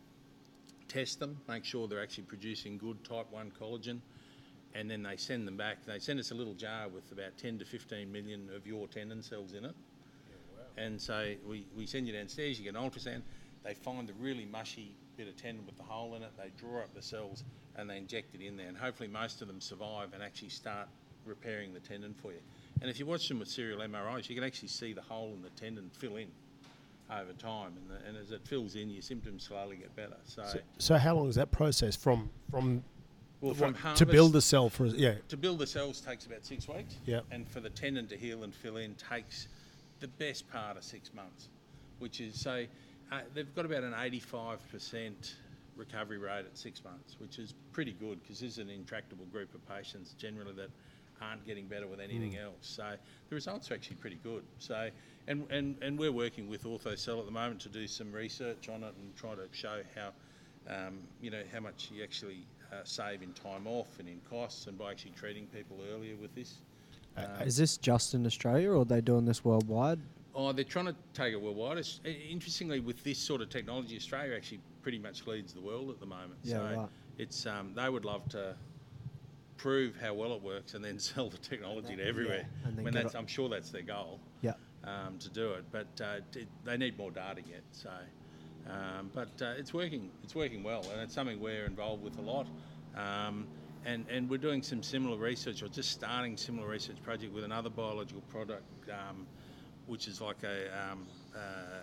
S3: test them, make sure they're actually producing good type one collagen, and then they send them back. They send us a little jar with about ten to fifteen million of your tendon cells in it. Yeah, wow. And so we, we send you downstairs, you get an ultrasound, they find the really mushy bit of tendon with the hole in it, they draw up the cells and they inject it in there, and hopefully most of them survive and actually start repairing the tendon for you. And if you watch them with serial M R Is, you can actually see the hole in the tendon fill in over time, and, the, and as it fills in, your symptoms slowly get better. So,
S1: so, so how long is that process from from
S3: Well, from
S1: what,
S3: harvest,
S1: to build the cell for yeah
S3: to build the cells takes about six weeks.
S1: Yeah.
S3: And for the tendon to heal and fill in takes the best part of six months, which is so uh, they've got about an eighty-five percent recovery rate at six months, which is pretty good because this is an intractable group of patients generally that aren't getting better with anything mm. else. So the results are actually pretty good. So and, and, and we're working with OrthoCell at the moment to do some research on it and try to show how um, you know how much you actually Uh, save in time off and in costs, and by actually treating people earlier with this.
S2: Um, Is this just in Australia, or are they doing this worldwide?
S3: Oh, they're trying to take it worldwide. It's, interestingly, with this sort of technology, Australia actually pretty much leads the world at the moment.
S2: Yeah,
S3: so
S2: right.
S3: it's um, they would love to prove how well it works and then sell the technology to everywhere.
S2: Yeah, and then
S3: I mean,
S2: get
S3: that's,
S2: it-
S3: I'm sure that's their goal.
S2: Yeah.
S3: Um, to do it, but uh, t- they need more data yet. So, um, but uh, it's working. It's working well, and it's something we're involved with a lot. Um, and, and we're doing some similar research, or just starting similar research project with another biological product, um, which is like a, um, uh,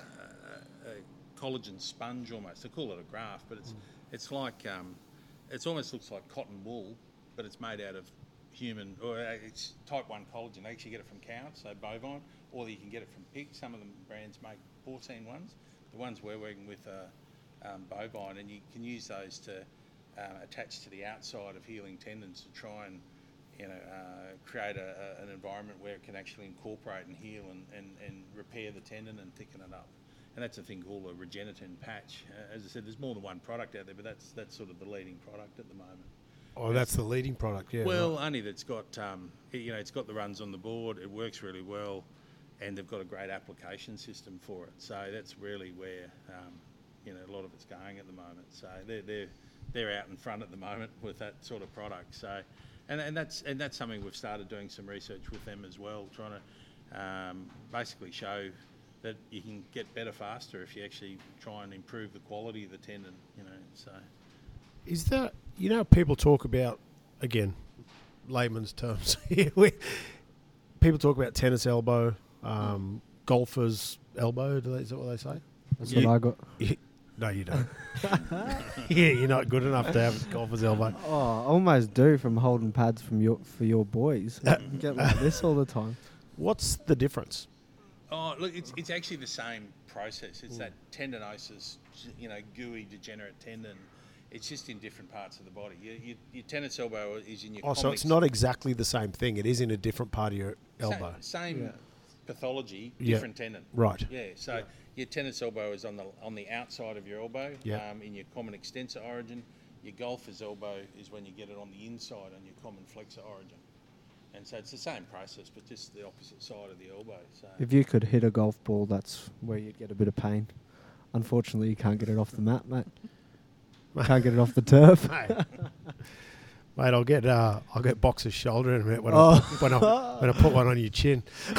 S3: a, a collagen sponge almost. They call it a graft, but it's mm. it's like um, it's almost looks like cotton wool, but it's made out of human, or it's type one collagen. They actually get it from cows, so bovine, or you can get it from pigs. Some of the brands make porcine ones. The ones we're working with are um, bovine, and you can use those to uh, attach to the outside of healing tendons to try and, you know, uh, create a, a, an environment where it can actually incorporate and heal and, and, and repair the tendon and thicken it up. And that's a thing called a Regeniten patch. Uh, as I said, there's more than one product out there, but that's that's sort of the leading product at the moment.
S1: Oh, that's the leading product, yeah.
S3: Well,
S1: right.
S3: only that's got, um, it, you know, it's got the runs on the board, it works really well, and they've got a great application system for it. So that's really where, um, you know, a lot of it's going at the moment. So they're they're they're out in front at the moment with that sort of product. So, and and that's and that's something we've started doing some research with them as well, trying to um, basically show that you can get better faster if you actually try and improve the quality of the tendon. You know, so.
S1: Is that, you know, people talk about, again, layman's terms here, people talk about tennis elbow, um, golfer's elbow, do they, is that what they say?
S2: That's
S1: You-
S2: what I got.
S1: you- no, you don't. Yeah, you're not good enough to have golfer's elbow.
S2: Oh, I almost do from holding pads from your for your boys. You get like this all the time.
S1: What's the difference?
S3: Oh, look, it's it's actually the same process. It's that tendinosis, you know, gooey, degenerate tendon. It's just in different parts of the body. Your, your, your tennis elbow is in your.
S1: Oh, so it's
S3: complex-
S1: not exactly the same thing. It is in a different part of your
S3: Sa-
S1: elbow.
S3: Same
S2: Yeah.
S3: pathology,
S1: Yeah.
S3: different tendon.
S1: Right.
S3: Yeah. So your tennis elbow is on the on the outside of your elbow.
S1: Yeah.
S3: Um, in your common extensor origin. Your golfer's elbow is when you get it on the inside on your common flexor origin. And so it's the same process, but just the opposite side of the elbow. So.
S2: If you could hit a golf ball, that's where you'd get a bit of pain. Unfortunately, you can't get it off the mat, mate. Can't get it off the turf.
S1: Mate, Mate, I'll get uh, I'll get boxer's shoulder in a minute when,
S2: Oh.
S1: I, when, I, when I put one on your chin.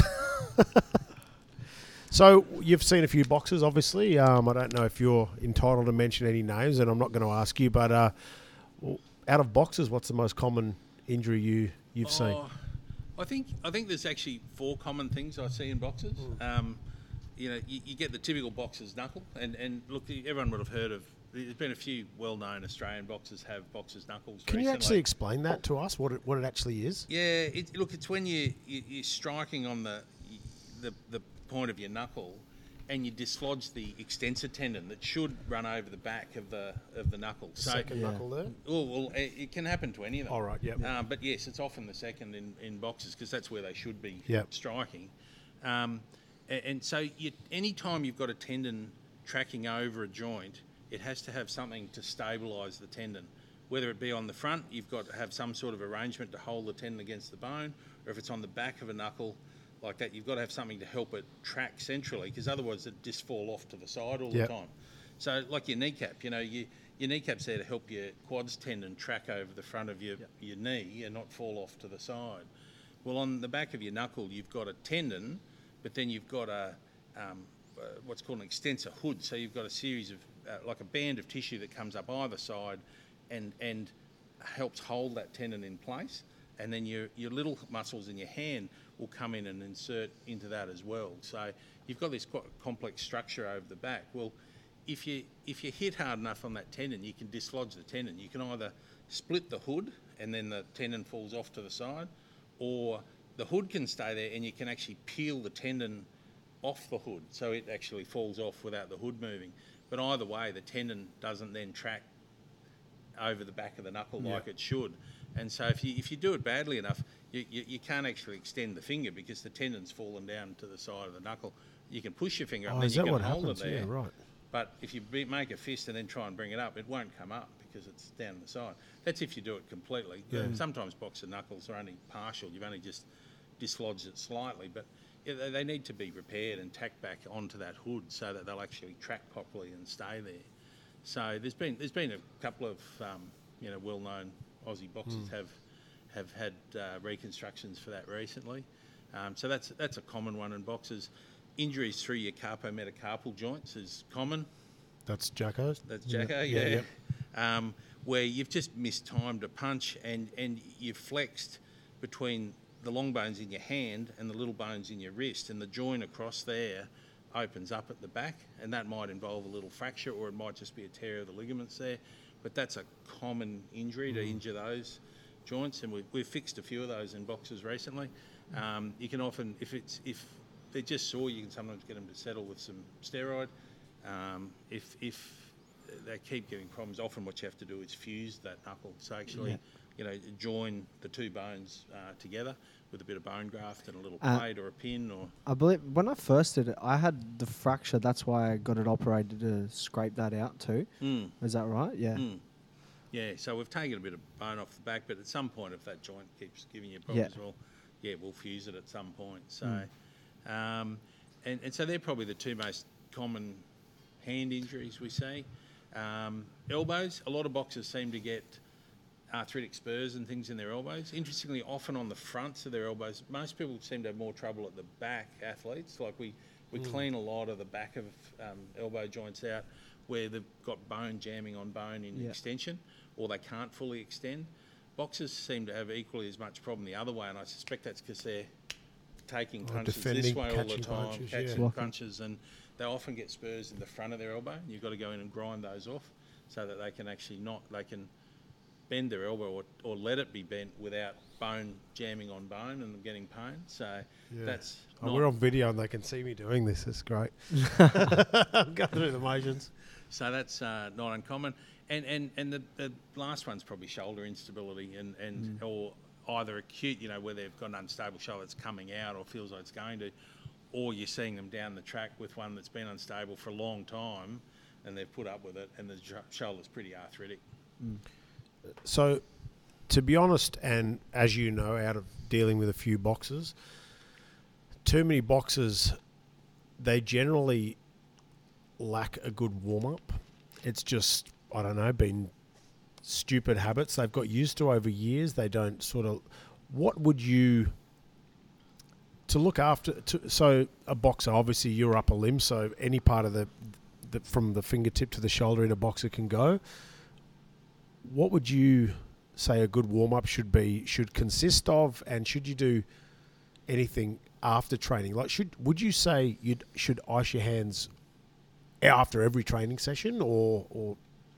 S1: So you've seen a few boxers, obviously. Um, I don't know if you're entitled to mention any names, and I'm not going to ask you. But uh, w- out of boxers, what's the most common injury you you've seen?
S3: Oh, I think I think there's actually four common things I see in boxers. Um, you know, you, you get the typical boxer's knuckle, and, and look, everyone would have heard of. There's been a few well-known Australian boxers have boxers' knuckles.
S1: Can you
S3: recently.
S1: actually explain that to us? What it what it actually is?
S3: Yeah, it, look, it's when you, you you're striking on the the the point of your knuckle, and you dislodge the extensor tendon that should run over the back of the of the knuckle. So,
S1: Second
S2: Yeah.
S1: knuckle there.
S3: oh, well, it, it can happen to any of them.
S1: All right. Yep.
S3: Um, but yes, it's often the second in, in boxers because that's where they should be
S1: Yep.
S3: striking. Um, and, and so you, any time you've got a tendon tracking over a joint, it has to have something to stabilise the tendon. Whether it be on the front, you've got to have some sort of arrangement to hold the tendon against the bone, or if it's on the back of a knuckle like that, you've got to have something to help it track centrally, because otherwise it just fall off to the side all
S1: Yep.
S3: the time. So like your kneecap, you know, you, your kneecap's there to help your quads tendon track over the front of your, your knee and not fall off to the side. Well, on the back of your knuckle, you've got a tendon, but then you've got a um, uh, what's called an extensor hood. So you've got a series of, uh, like a band of tissue that comes up either side and, and helps hold that tendon in place. And then your, your little muscles in your hand will come in and insert into that as well. So you've got this quite complex structure over the back. Well, if you if you hit hard enough on that tendon, you can dislodge the tendon. You can either split the hood and then the tendon falls off to the side, or the hood can stay there and you can actually peel the tendon off the hood so it actually falls off without the hood moving. But either way, the tendon doesn't then track over the back of the knuckle
S1: Yeah.
S3: like it should. And so if you if you do it badly enough, you, you, you can't actually extend the finger because the tendon's fallen down to the side of the knuckle. You can push your finger up
S1: Oh,
S3: and then
S1: is
S3: you
S1: that
S3: can
S1: what
S3: hold
S1: happens?
S3: it there.
S1: Yeah, right.
S3: But if you be, make a fist and then try and bring it up, it won't come up because it's down the side. That's if you do it completely.
S1: Yeah.
S3: Sometimes boxer knuckles are only partial. You've only just dislodged it slightly, but yeah, they, they need to be repaired and tacked back onto that hood so that they'll actually track properly and stay there. So there's been there's been a couple of um, you know well-known Aussie boxers have have had uh, reconstructions for that recently. Um, so that's that's a common one in boxers. Injuries through your carpometacarpal joints is common.
S1: That's Jacko's.
S3: That's
S1: Yeah.
S3: Jacko,
S1: Yeah,
S3: yeah.
S1: yeah.
S3: um, where you've just mistimed a punch and, and you've flexed between the long bones in your hand and the little bones in your wrist, and the joint across there opens up at the back, and that might involve a little fracture, or it might just be a tear of the ligaments there. But that's a common injury to injure those joints, and we've, we've fixed a few of those in boxers recently. Um, you can often, if it's if they're just sore, you can sometimes get them to settle with some steroid. Um, if if they keep getting problems, often what you have to do is fuse that knuckle. So actually,
S2: Yeah.
S3: you know, join the two bones uh, together with a bit of bone graft and a little
S2: Uh,
S3: plate or a pin or.
S2: I believe when I first did it, I had the fracture. That's why I got it operated to scrape that out too.
S3: Mm.
S2: Is that right? Yeah.
S3: Mm. Yeah, so we've taken a bit of bone off the back, but at some point, if that joint keeps giving you problems,
S2: Yeah.
S3: well, yeah, we'll fuse it at some point. So,
S2: Mm.
S3: um, and, and so they're probably the two most common hand injuries we see. Um, elbows, a lot of boxers seem to get arthritic spurs and things in their elbows. Interestingly, often on the fronts of their elbows. Most people seem to have more trouble at the back, athletes. Like we, we
S1: Mm.
S3: clean a lot of the back of um, elbow joints out where they've got bone jamming on bone in
S2: Yeah.
S3: extension, or they can't fully extend. Boxers seem to have equally as much problem the other way, and I suspect that's because they're taking
S1: Or
S3: punches this
S1: defending,
S3: way all the
S1: catching
S3: time,
S1: punches,
S3: catching
S2: yeah.
S3: punches, and they often get spurs in the front of their elbow, and you've got to go in and grind those off so that they can actually not, they can bend their elbow or, or let it be bent without bone jamming on bone and them getting pain. So
S1: Yeah.
S3: that's
S1: Oh,
S3: not,
S1: we're on video and they can see me doing this. It's great. I'm going through the motions.
S3: so that's uh, not uncommon. And and, and the, the last one's probably shoulder instability and, and or either acute, you know, where they've got an unstable shoulder that's coming out or feels like it's going to, or you're seeing them down the track with one that's been unstable for a long time and they've put up with it and the sh- shoulder's pretty arthritic.
S1: So, to be honest, and as you know, out of dealing with a few boxers, too many boxers, they generally lack a good warm-up. It's just, I don't know, been stupid habits they've got used to over years. They don't sort of... What would you... To look after... To, so, a boxer, obviously, your upper limb, so any part of the, the... From the fingertip to the shoulder in a boxer can go. What would you say a good warm-up should be, should consist of, and should you do anything after training? Like, should would you say you should ice your hands after every training session, or, or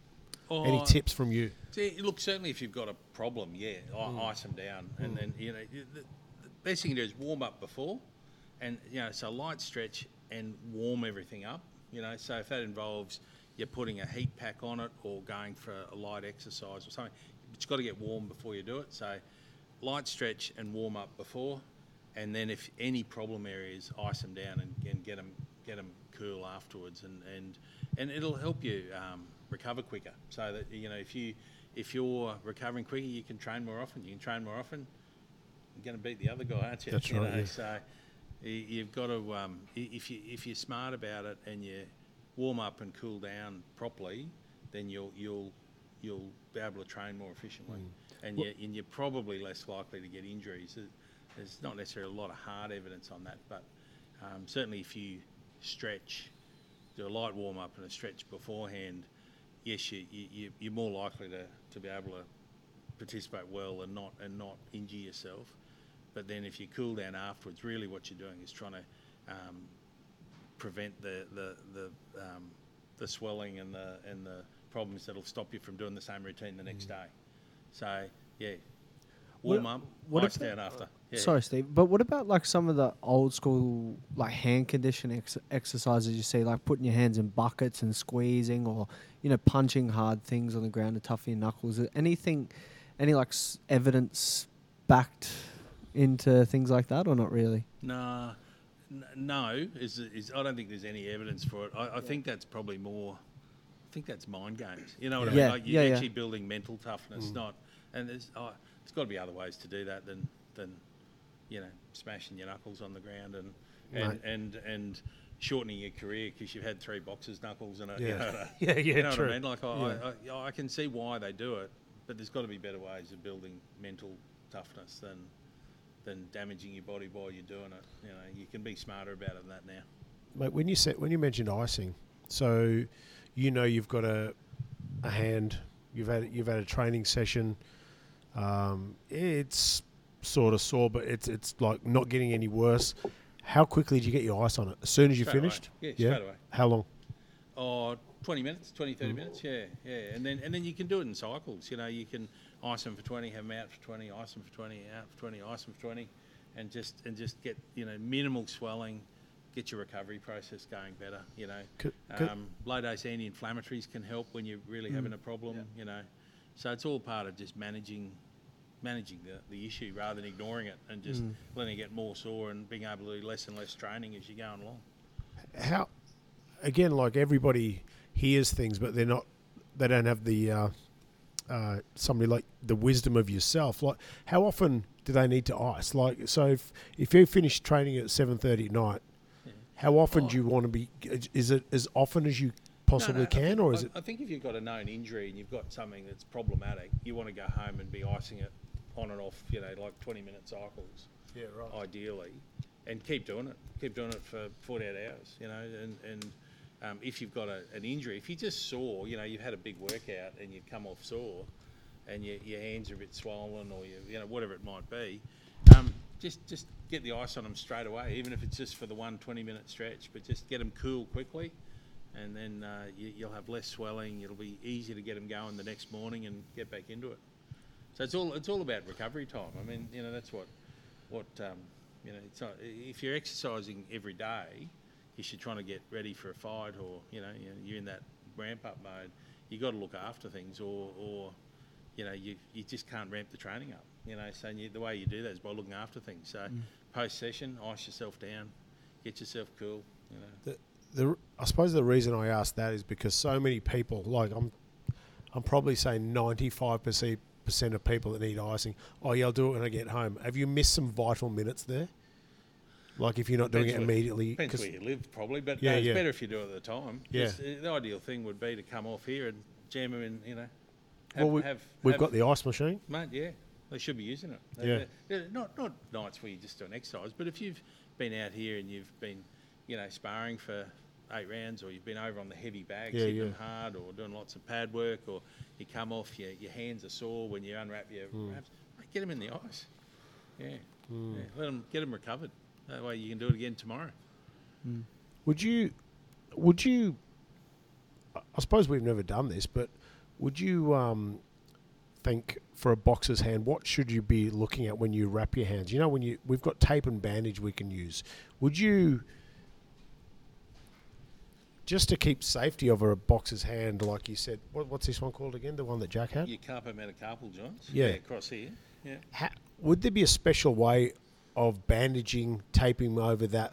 S1: any
S3: Or-
S1: tips from you?
S3: See, look, certainly if you've got a problem, yeah, I ice them down. And then, you know, you- the, the best thing to do is warm up before. And, you know, so light stretch and warm everything up. You know, so if that involves you're putting a heat pack on it or going for a light exercise or something, but you've got to get warm before you do it. So light stretch and warm up before. And then if any problem areas, ice them down and, and get them get them cool afterwards. And, and, and it'll help you um, recover quicker. So that, you know, if, you, if you're recovering quicker, you can train more often. You can train more often. You're going to beat the other guy, aren't you?
S1: That's
S3: you
S1: right,
S3: know,
S1: yeah.
S3: So you- you've got to, um, i- if, you, if you're smart about it and you warm up and cool down properly, then you'll, you'll, you'll be able to train more efficiently. And, you, and you're probably less likely to get injuries. There- There's not necessarily a lot of hard evidence on that, but um, certainly if you stretch, do a light warm up and a stretch beforehand, yes, you, you, you're more likely to, to be able to participate well and not and not injure yourself. But then if you cool down afterwards, really what you're doing is trying to um, prevent the the the, um, the swelling and the and the problems that'll stop you from doing the same routine the next day. So yeah, warm
S2: What-
S3: up,
S2: what
S3: ice
S2: about-
S3: down after. Yeah.
S2: Sorry, Steve, but what about like some of the old school like hand conditioning ex- exercises you see, like putting your hands in buckets and squeezing, or you know punching hard things on the ground to toughen your knuckles? Is anything, any like s- evidence backed into things like that, or not really?
S3: Nah, n- no, is, is I don't think there's any evidence for it. I, I think that's probably more. I think that's mind games. You know what I
S2: Yeah.
S3: mean? Like you're
S2: Yeah, yeah.
S3: actually building mental toughness, not. And there's oh, there's got to be other ways to do that than than you know smashing your knuckles on the ground and and
S1: Right.
S3: and, and shortening your career because you've had three boxers' knuckles and a, you
S1: Yeah.
S3: know, a-
S1: Yeah, yeah,
S3: you know
S1: true.
S3: what I mean? Like I,
S1: Yeah.
S3: I, I, I can see why they do it, but there's got to be better ways of building mental toughness than than damaging your body while you're doing it. You know, you can be smarter about it than that now.
S1: Mate, when you said when you mentioned icing, so you know you've got a a hand You've had you've had a training session. Um, it's sort of sore, but it's it's like not getting any worse. How quickly did you get your ice on it? As soon as you
S3: Straight away.
S1: finished?
S3: Yeah, straight away.
S1: How long?
S3: Oh, twenty minutes, twenty, thirty
S1: Mm.
S3: minutes, yeah, yeah. And then and then you can do it in cycles. You know, you can ice them for twenty, have them out for twenty, ice them for twenty, out for twenty, ice them for twenty, and just and just get, you know, minimal swelling, get your recovery process going better, you know.
S1: C- c-
S3: Um, low-dose anti-inflammatories can help when you're really having a problem, you know. So it's all part of just managing managing the, the issue rather than ignoring it and just letting it get more sore and being able to do less and less training as you're going along.
S1: How? Again, like everybody hears things, but they're not. They don't have the uh, uh, somebody like the wisdom of yourself. Like, how often do they need to ice? Like, so if if you finish training at seven thirty at night,
S3: Yeah.
S1: how often
S3: Oh.
S1: do you want to be? Is it as often as you possibly
S3: No, no, I
S1: can,
S3: think-
S1: or is
S3: I,
S1: it?
S3: I think if you've got a known injury and you've got something that's problematic, you want to go home and be icing it on and off, you know, like twenty minute cycles,
S1: Yeah, right.
S3: ideally, and keep doing it. Keep doing it for forty-eight hours, you know, and, and um, if you've got a, an injury, if you just sore, you know, you've had a big workout and you've come off sore and your, your hands are a bit swollen or, you, you know, whatever it might be, um, just just get the ice on them straight away, even if it's just for the one twenty minute stretch, but just get them cool quickly. And then uh, you, you'll have less swelling. It'll be easier to get them going the next morning and get back into it. So it's all it's all about recovery time. I mean, you know, that's what what um, you know. It's not, if you're exercising every day, you should try to get ready for a fight, or you know, you know you're in that ramp up mode. You got to look after things, or or you know, you you just can't ramp the training up. You know, so you, the way you do that is by looking after things. So
S1: Mm.
S3: post session, ice yourself down, get yourself cool. You know.
S1: The, the, I suppose the reason I ask that is because so many people, like I'm, I'm probably saying ninety-five percent percent of people that need icing. Oh yeah, I'll do it when I get home. Have you missed some vital minutes there? Like if you're not doing it
S3: Depends where-
S1: immediately,
S3: Depends
S1: 'cause-
S3: where you live, probably, but
S1: Yeah,
S3: no, it's
S1: yeah.
S3: better if you do it at the time.
S1: Yeah.
S3: Just, uh, the ideal thing would be to come off here and jam them in, you know. Have,
S1: well, we,
S3: have,
S1: we've
S3: have-
S1: got the ice machine.
S3: Mate, yeah, they should be using it. They-
S1: Yeah.
S3: they- they're not not nights where you're just doing exercise, but if you've been out here and you've been, you know, sparring for eight rounds, or you've been over on the heavy bags,
S1: Yeah,
S3: hitting
S1: yeah.
S3: them hard, or doing lots of pad work, or you come off, your your hands are sore when you unwrap your
S1: Hmm.
S3: wraps, mate, get them in the ice. Yeah. yeah, let them get them recovered. That way you can do it again tomorrow.
S1: Would you, would you? I suppose we've never done this, but would you um, think for a boxer's hand, what should you be looking at when you wrap your hands? You know, when you we've got tape and bandage we can use. Would you, just to keep safety over a boxer's hand, like you said, what, what's this one called again? The one that Jack had?
S3: Your carpometacarpal joints.
S1: Yeah.
S3: across here. Yeah.
S1: Ha- would there be a special way of bandaging, taping over that,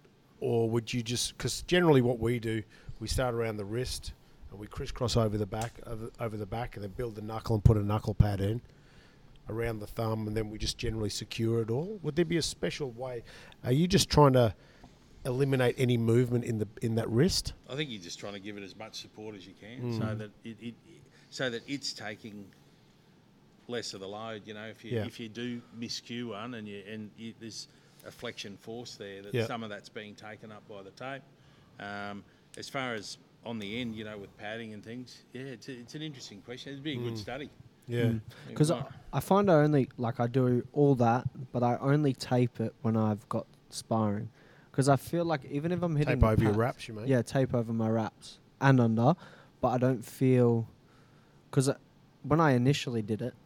S1: or would you just? Because generally, what we do, we start around the wrist and we crisscross over the back, over, over the back, and then build the knuckle and put a knuckle pad in around the thumb, and then we just generally secure it all. Would there be a special way? Are you just trying to eliminate any movement in the in that wrist?
S3: I think you're just trying to give it as much support as you can,
S1: Mm.
S3: so that it, it, so that it's taking less of the load. You know, if you
S1: Yeah.
S3: if you do miscue one and you and you, there's a flexion force there, that
S1: Yeah.
S3: some of that's being taken up by the tape. Um, as far as on the end, you know, with padding and things, yeah, it's a, it's an interesting question. It'd be a good study.
S1: Yeah.
S3: Yeah,
S2: Because
S3: we
S2: I,
S3: might-
S2: I find I only like I do all that, but I only tape it when I've got sparring. Because I feel like even if I'm hitting
S1: Tape
S2: the
S1: over your
S2: pads-
S1: wraps, you mean?
S2: yeah, tape over my wraps and under, but I don't feel because when I initially did it,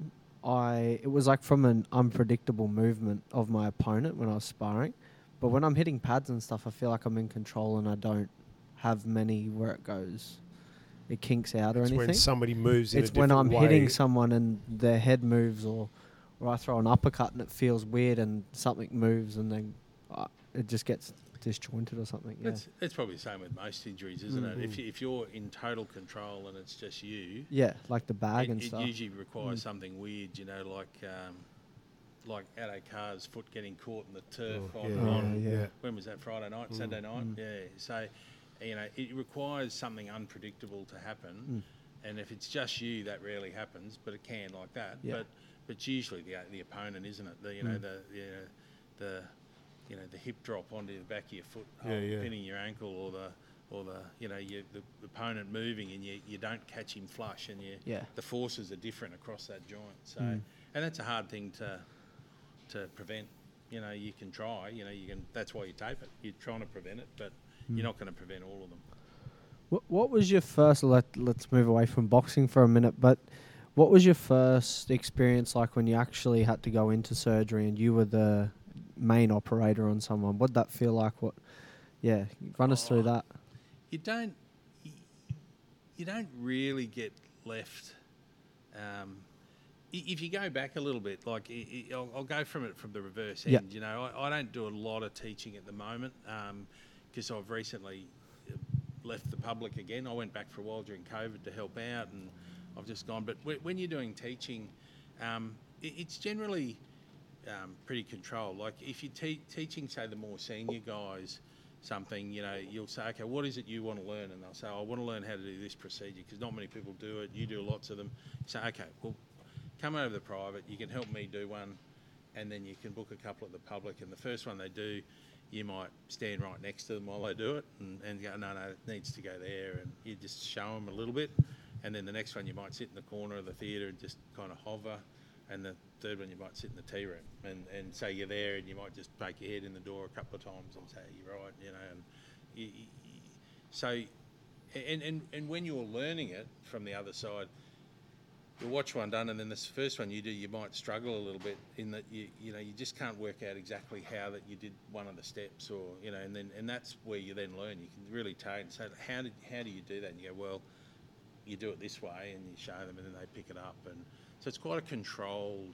S2: I it was like from an unpredictable movement of my opponent when I was sparring. But when I'm hitting pads and stuff, I feel like I'm in control and I don't have many where it goes, it kinks out or
S1: It's
S2: anything.
S1: when somebody moves in
S2: It's
S1: a
S2: when
S1: different
S2: I'm
S1: way.
S2: hitting someone and their head moves, or or I throw an uppercut and it feels weird and something moves and then uh, it just gets disjointed or something. Yeah,
S3: It's, it's probably the same with most injuries, isn't it? If,
S1: Mm.
S3: you, if you're in total control and it's just you,
S2: yeah, like the bag
S3: it,
S2: and
S3: it
S2: stuff.
S3: usually requires
S2: Mm.
S3: something weird, you know, like um, like Addo Carr's foot getting caught in the turf
S1: Oh,
S3: on,
S1: yeah,
S3: on
S2: yeah.
S1: yeah.
S3: when was that, Friday night,
S1: Mm.
S3: Saturday night?
S2: Mm.
S3: Yeah. So, you know, it requires something unpredictable to happen.
S2: Mm.
S3: And if it's just you, that rarely happens, but it can like that.
S2: Yeah.
S3: But but it's usually the the opponent, isn't it? The you know
S2: Mm.
S3: the you know, the you know the hip drop onto the back of your foot,
S1: Yeah,
S3: hole,
S1: yeah.
S3: pinning your ankle, or the or the you know you, the opponent moving and you, you don't catch him flush, and you
S2: Yeah.
S3: the forces are different across that joint. So
S2: Mm.
S3: and that's a hard thing to to prevent. You know, you can try. You know, you can. That's why you tape it. You're trying to prevent it, but
S2: Mm.
S3: you're not going to prevent all of them.
S2: What, what was your first? Let Let's move away from boxing for a minute. But what was your first experience like when you actually had to go into surgery and you were the main operator on someone? What'd that feel like? What? Yeah, run us through
S3: Oh.
S2: that.
S3: You don't. You, you don't really get left. Um, i- if you go back a little bit, like i- i- I'll, I'll go from it from the reverse
S2: Yeah.
S3: end. You know, I, I don't do a lot of teaching at the moment because I've recently left the public again. I went back for a while during COVID to help out, and I've just gone. But whe- when you're doing teaching, um, it, it's generally um, pretty controlled. Like if you're te- teaching, say, the more senior guys something, you know, you'll say, okay, what is it you want to learn? And they'll say, oh, I want to learn how to do this procedure because not many people do it. You do lots of them. You say, okay, well, come over to the private. You can help me do one, and then you can book a couple at the public. And the first one they do, you might stand right next to them while they do it and, and go, no, no, it needs to go there. And you just show them a little bit. And then the next one you might sit in the corner of the theatre and just kind of hover. And the third one you might sit in the tea room and, and say you're there, and you might just poke your head in the door a couple of times and say, you're right, you know. And you, you, so, and, and, and when you're learning it from the other side, you'll watch one done, and then this first one you do, you might struggle a little bit in that you you know you just can't work out exactly how that you did one of the steps, or you know, and then and that's where you then learn. You can really take and say, how did how do you do that? And you go, well, you do it this way, and you show them, and then they pick it up, and so it's quite a controlled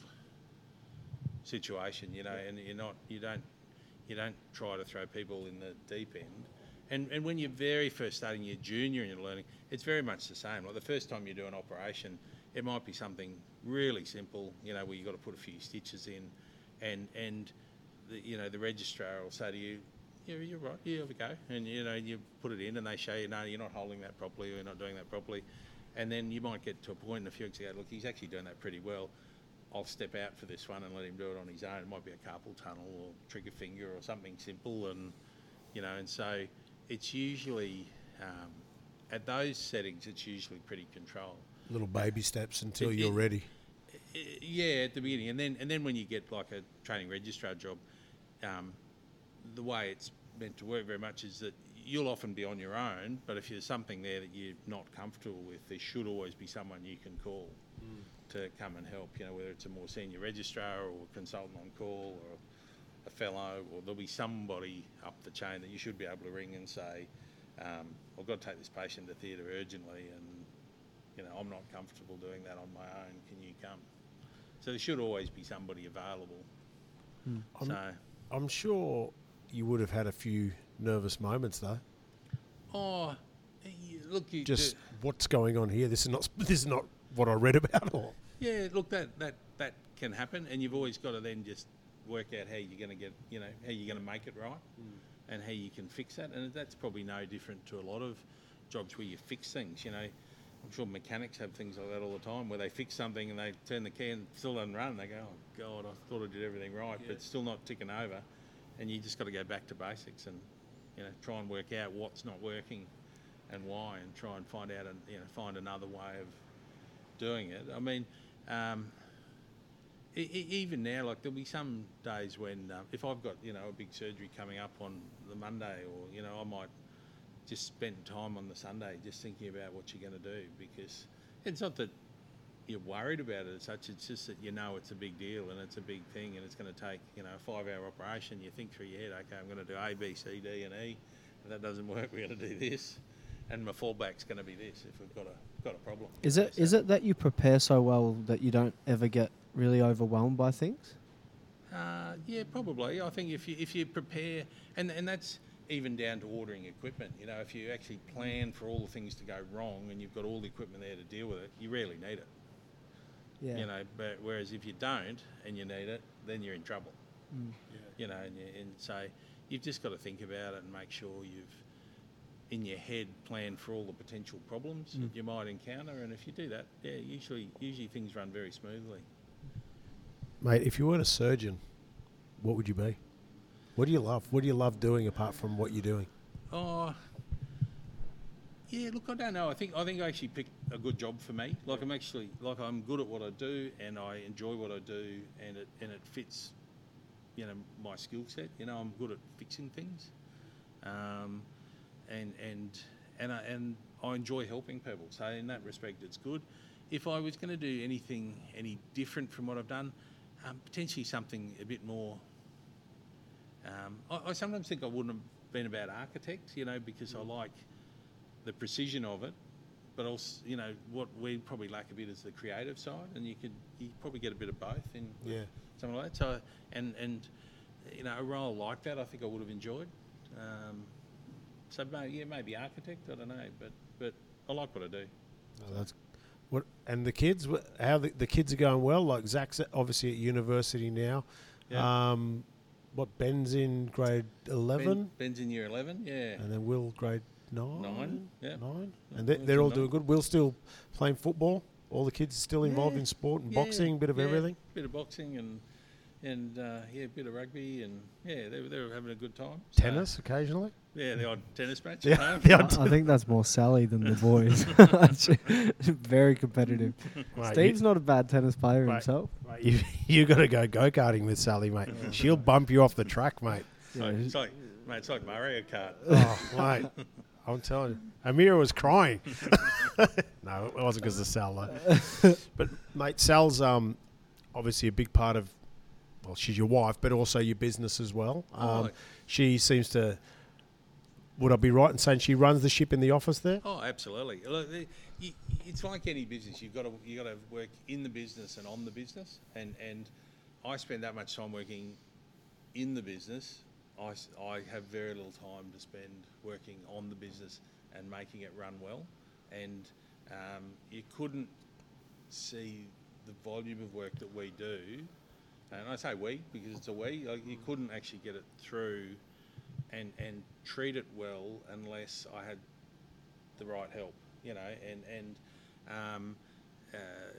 S3: situation, you know, and you're not you don't you don't try to throw people in the deep end. And, and when you're very first starting, you're junior and you're learning, it's very much the same. Like the first time you do an operation, it might be something really simple, you know, where you've got to put a few stitches in, and and the, you know the registrar will say to you, yeah, you're right, yeah, have a go, and you know you put it in, and they show you, no, you're not holding that properly, or you're not doing that properly, and then you might get to a point in a few weeks and go, look, he's actually doing that pretty well. I'll step out for this one and let him do it on his own. It might be a carpal tunnel or trigger finger or something simple, and you know, and so it's usually um, at those settings, it's usually pretty controlled.
S1: Little baby steps until
S3: It-
S1: you're
S3: it-
S1: ready.
S3: I- Yeah, at the beginning, and then and then when you get like a training registrar job, um, the way it's meant to work very much is that you'll often be on your own, but if there's something there that you're not comfortable with, there should always be someone you can call mm. to come and help. You know, whether it's a more senior registrar or a consultant on call or a fellow, or there'll be somebody up the chain that you should be able to ring and say, um, I've got to take this patient to theatre urgently, and you know, I'm not comfortable doing that on my own. Can you come? So there should always be somebody available.
S2: Hmm.
S1: I'm,
S3: So,
S1: I'm sure you would have had a few nervous moments though.
S3: oh, you- look, you
S1: Just
S3: do-
S1: what's going on here? This is not this is not what I read about. Or
S3: yeah, look, that, that that can happen, and you've always got to then just work out how you're going to get, you know, how you're going to make it right, mm. and how you can fix that. And that's probably no different to a lot of jobs where you fix things. You know, I'm sure mechanics have things like that all the time, where they fix something and they turn the key and it still doesn't run. And they go, oh God, I thought I did everything right, yeah. but it's still not ticking over. And you just got to go back to basics and, you know, try and work out what's not working and why, and try and find out and, you know, find another way of doing it. I mean, um, e- e- even now, like there'll be some days when uh, if I've got, you know, a big surgery coming up on the Monday, or, you know, I might just spend time on the Sunday just thinking about what you're going to do, because it's not that you're worried about it as such, it's just that you know it's a big deal and it's a big thing, and it's going to take, you know, a five hour operation. You think through your head, okay, I'm going to do A, B, C, D and E. If that doesn't work, we're going to do this, and my fallback's going to be this if we've got a got a problem.
S2: Is it is it that you prepare so well that you don't ever get really overwhelmed by things?
S3: Uh, yeah, probably. I think if you if you prepare, and and that's even down to ordering equipment. You know, if you actually plan for all the things to go wrong and you've got all the equipment there to deal with it, you rarely need it.
S2: Yeah.
S3: You know, but whereas if you don't and you need it, then you're in trouble.
S2: Mm.
S3: Yeah. You know, and, you, and so you've just got to think about it and make sure you've in your head planned for all the potential problems
S2: Mm.
S3: that you might encounter. And if you do that, yeah, usually usually things run very smoothly.
S1: mate, if you weren't a surgeon, what would you be? What do you love? What do you love doing apart from what you're doing?
S3: Oh, Yeah, look, I don't know. I think I think I actually picked a good job for me. Like I'm actually like I'm good at what I do, and I enjoy what I do, and it and it fits, you know, my skill set. You know, I'm good at fixing things, um, and and and I and I enjoy helping people. So in that respect, it's good. If I was going to do anything any different from what I've done, um, potentially something a bit more. Um, I, I sometimes think I wouldn't have been about architects, you know, because I like the precision of it, but also, you know, what we probably lack a bit is the creative side, and you could you probably get a bit of both in
S1: Yeah.
S3: something like that. So, and and you know, a role like that, I think I would have enjoyed. Um, so maybe, yeah, maybe architect. I don't know, but but I like what I do.
S1: Oh, that's what. And the kids, wh- how the, the kids are going well. Like Zach's obviously at university now.
S3: Yeah.
S1: Um, what Ben's in grade eleven,
S3: Ben, Ben's in year eleven, yeah.
S1: and then Will grade nine.
S3: Nine, yeah.
S1: Nine,
S3: Yeah,
S1: and they,
S3: Will's
S1: they're
S3: in
S1: all
S3: nine.
S1: doing good. Will's still playing football. All the kids are still involved
S3: Yeah,
S1: in sport and
S3: yeah,
S1: boxing, bit of
S3: yeah,
S1: everything.
S3: Bit of boxing and and uh, yeah, a bit of rugby, and yeah, they were they were having a good time. So,
S1: Tennis occasionally.
S3: yeah, the odd tennis match.
S1: Yeah,
S3: at home.
S1: the
S2: I,
S1: odd
S2: I think that's more Sally than the boys. Very competitive.
S1: Mate,
S2: Steve's
S1: you,
S2: not a bad tennis player
S1: Mate.
S2: himself.
S1: mate, you you got to go go karting with Sally, mate. She'll bump you off the track, mate.
S3: It's like, it's like, mate, it's like Mario Kart.
S1: Oh, mate. I'm telling you. Amira was crying. No, it wasn't because of Sal, though. But, mate, Sal's um, obviously a big part of, well, she's your wife, but also your business as well. Um,
S3: Oh.
S1: She seems to, would I be right in saying she runs the ship in the office there?
S3: Oh, absolutely. Look, the- you- It's like any business. You've got to you got to work in the business and on the business. And and I spend that much time working in the business. I, s- I have very little time to spend working on the business and making it run well. And um, you couldn't see the volume of work that we do. And I say we because it's a we. Like, you couldn't actually get it through and and treat it well unless I had the right help, you know, and and um, uh,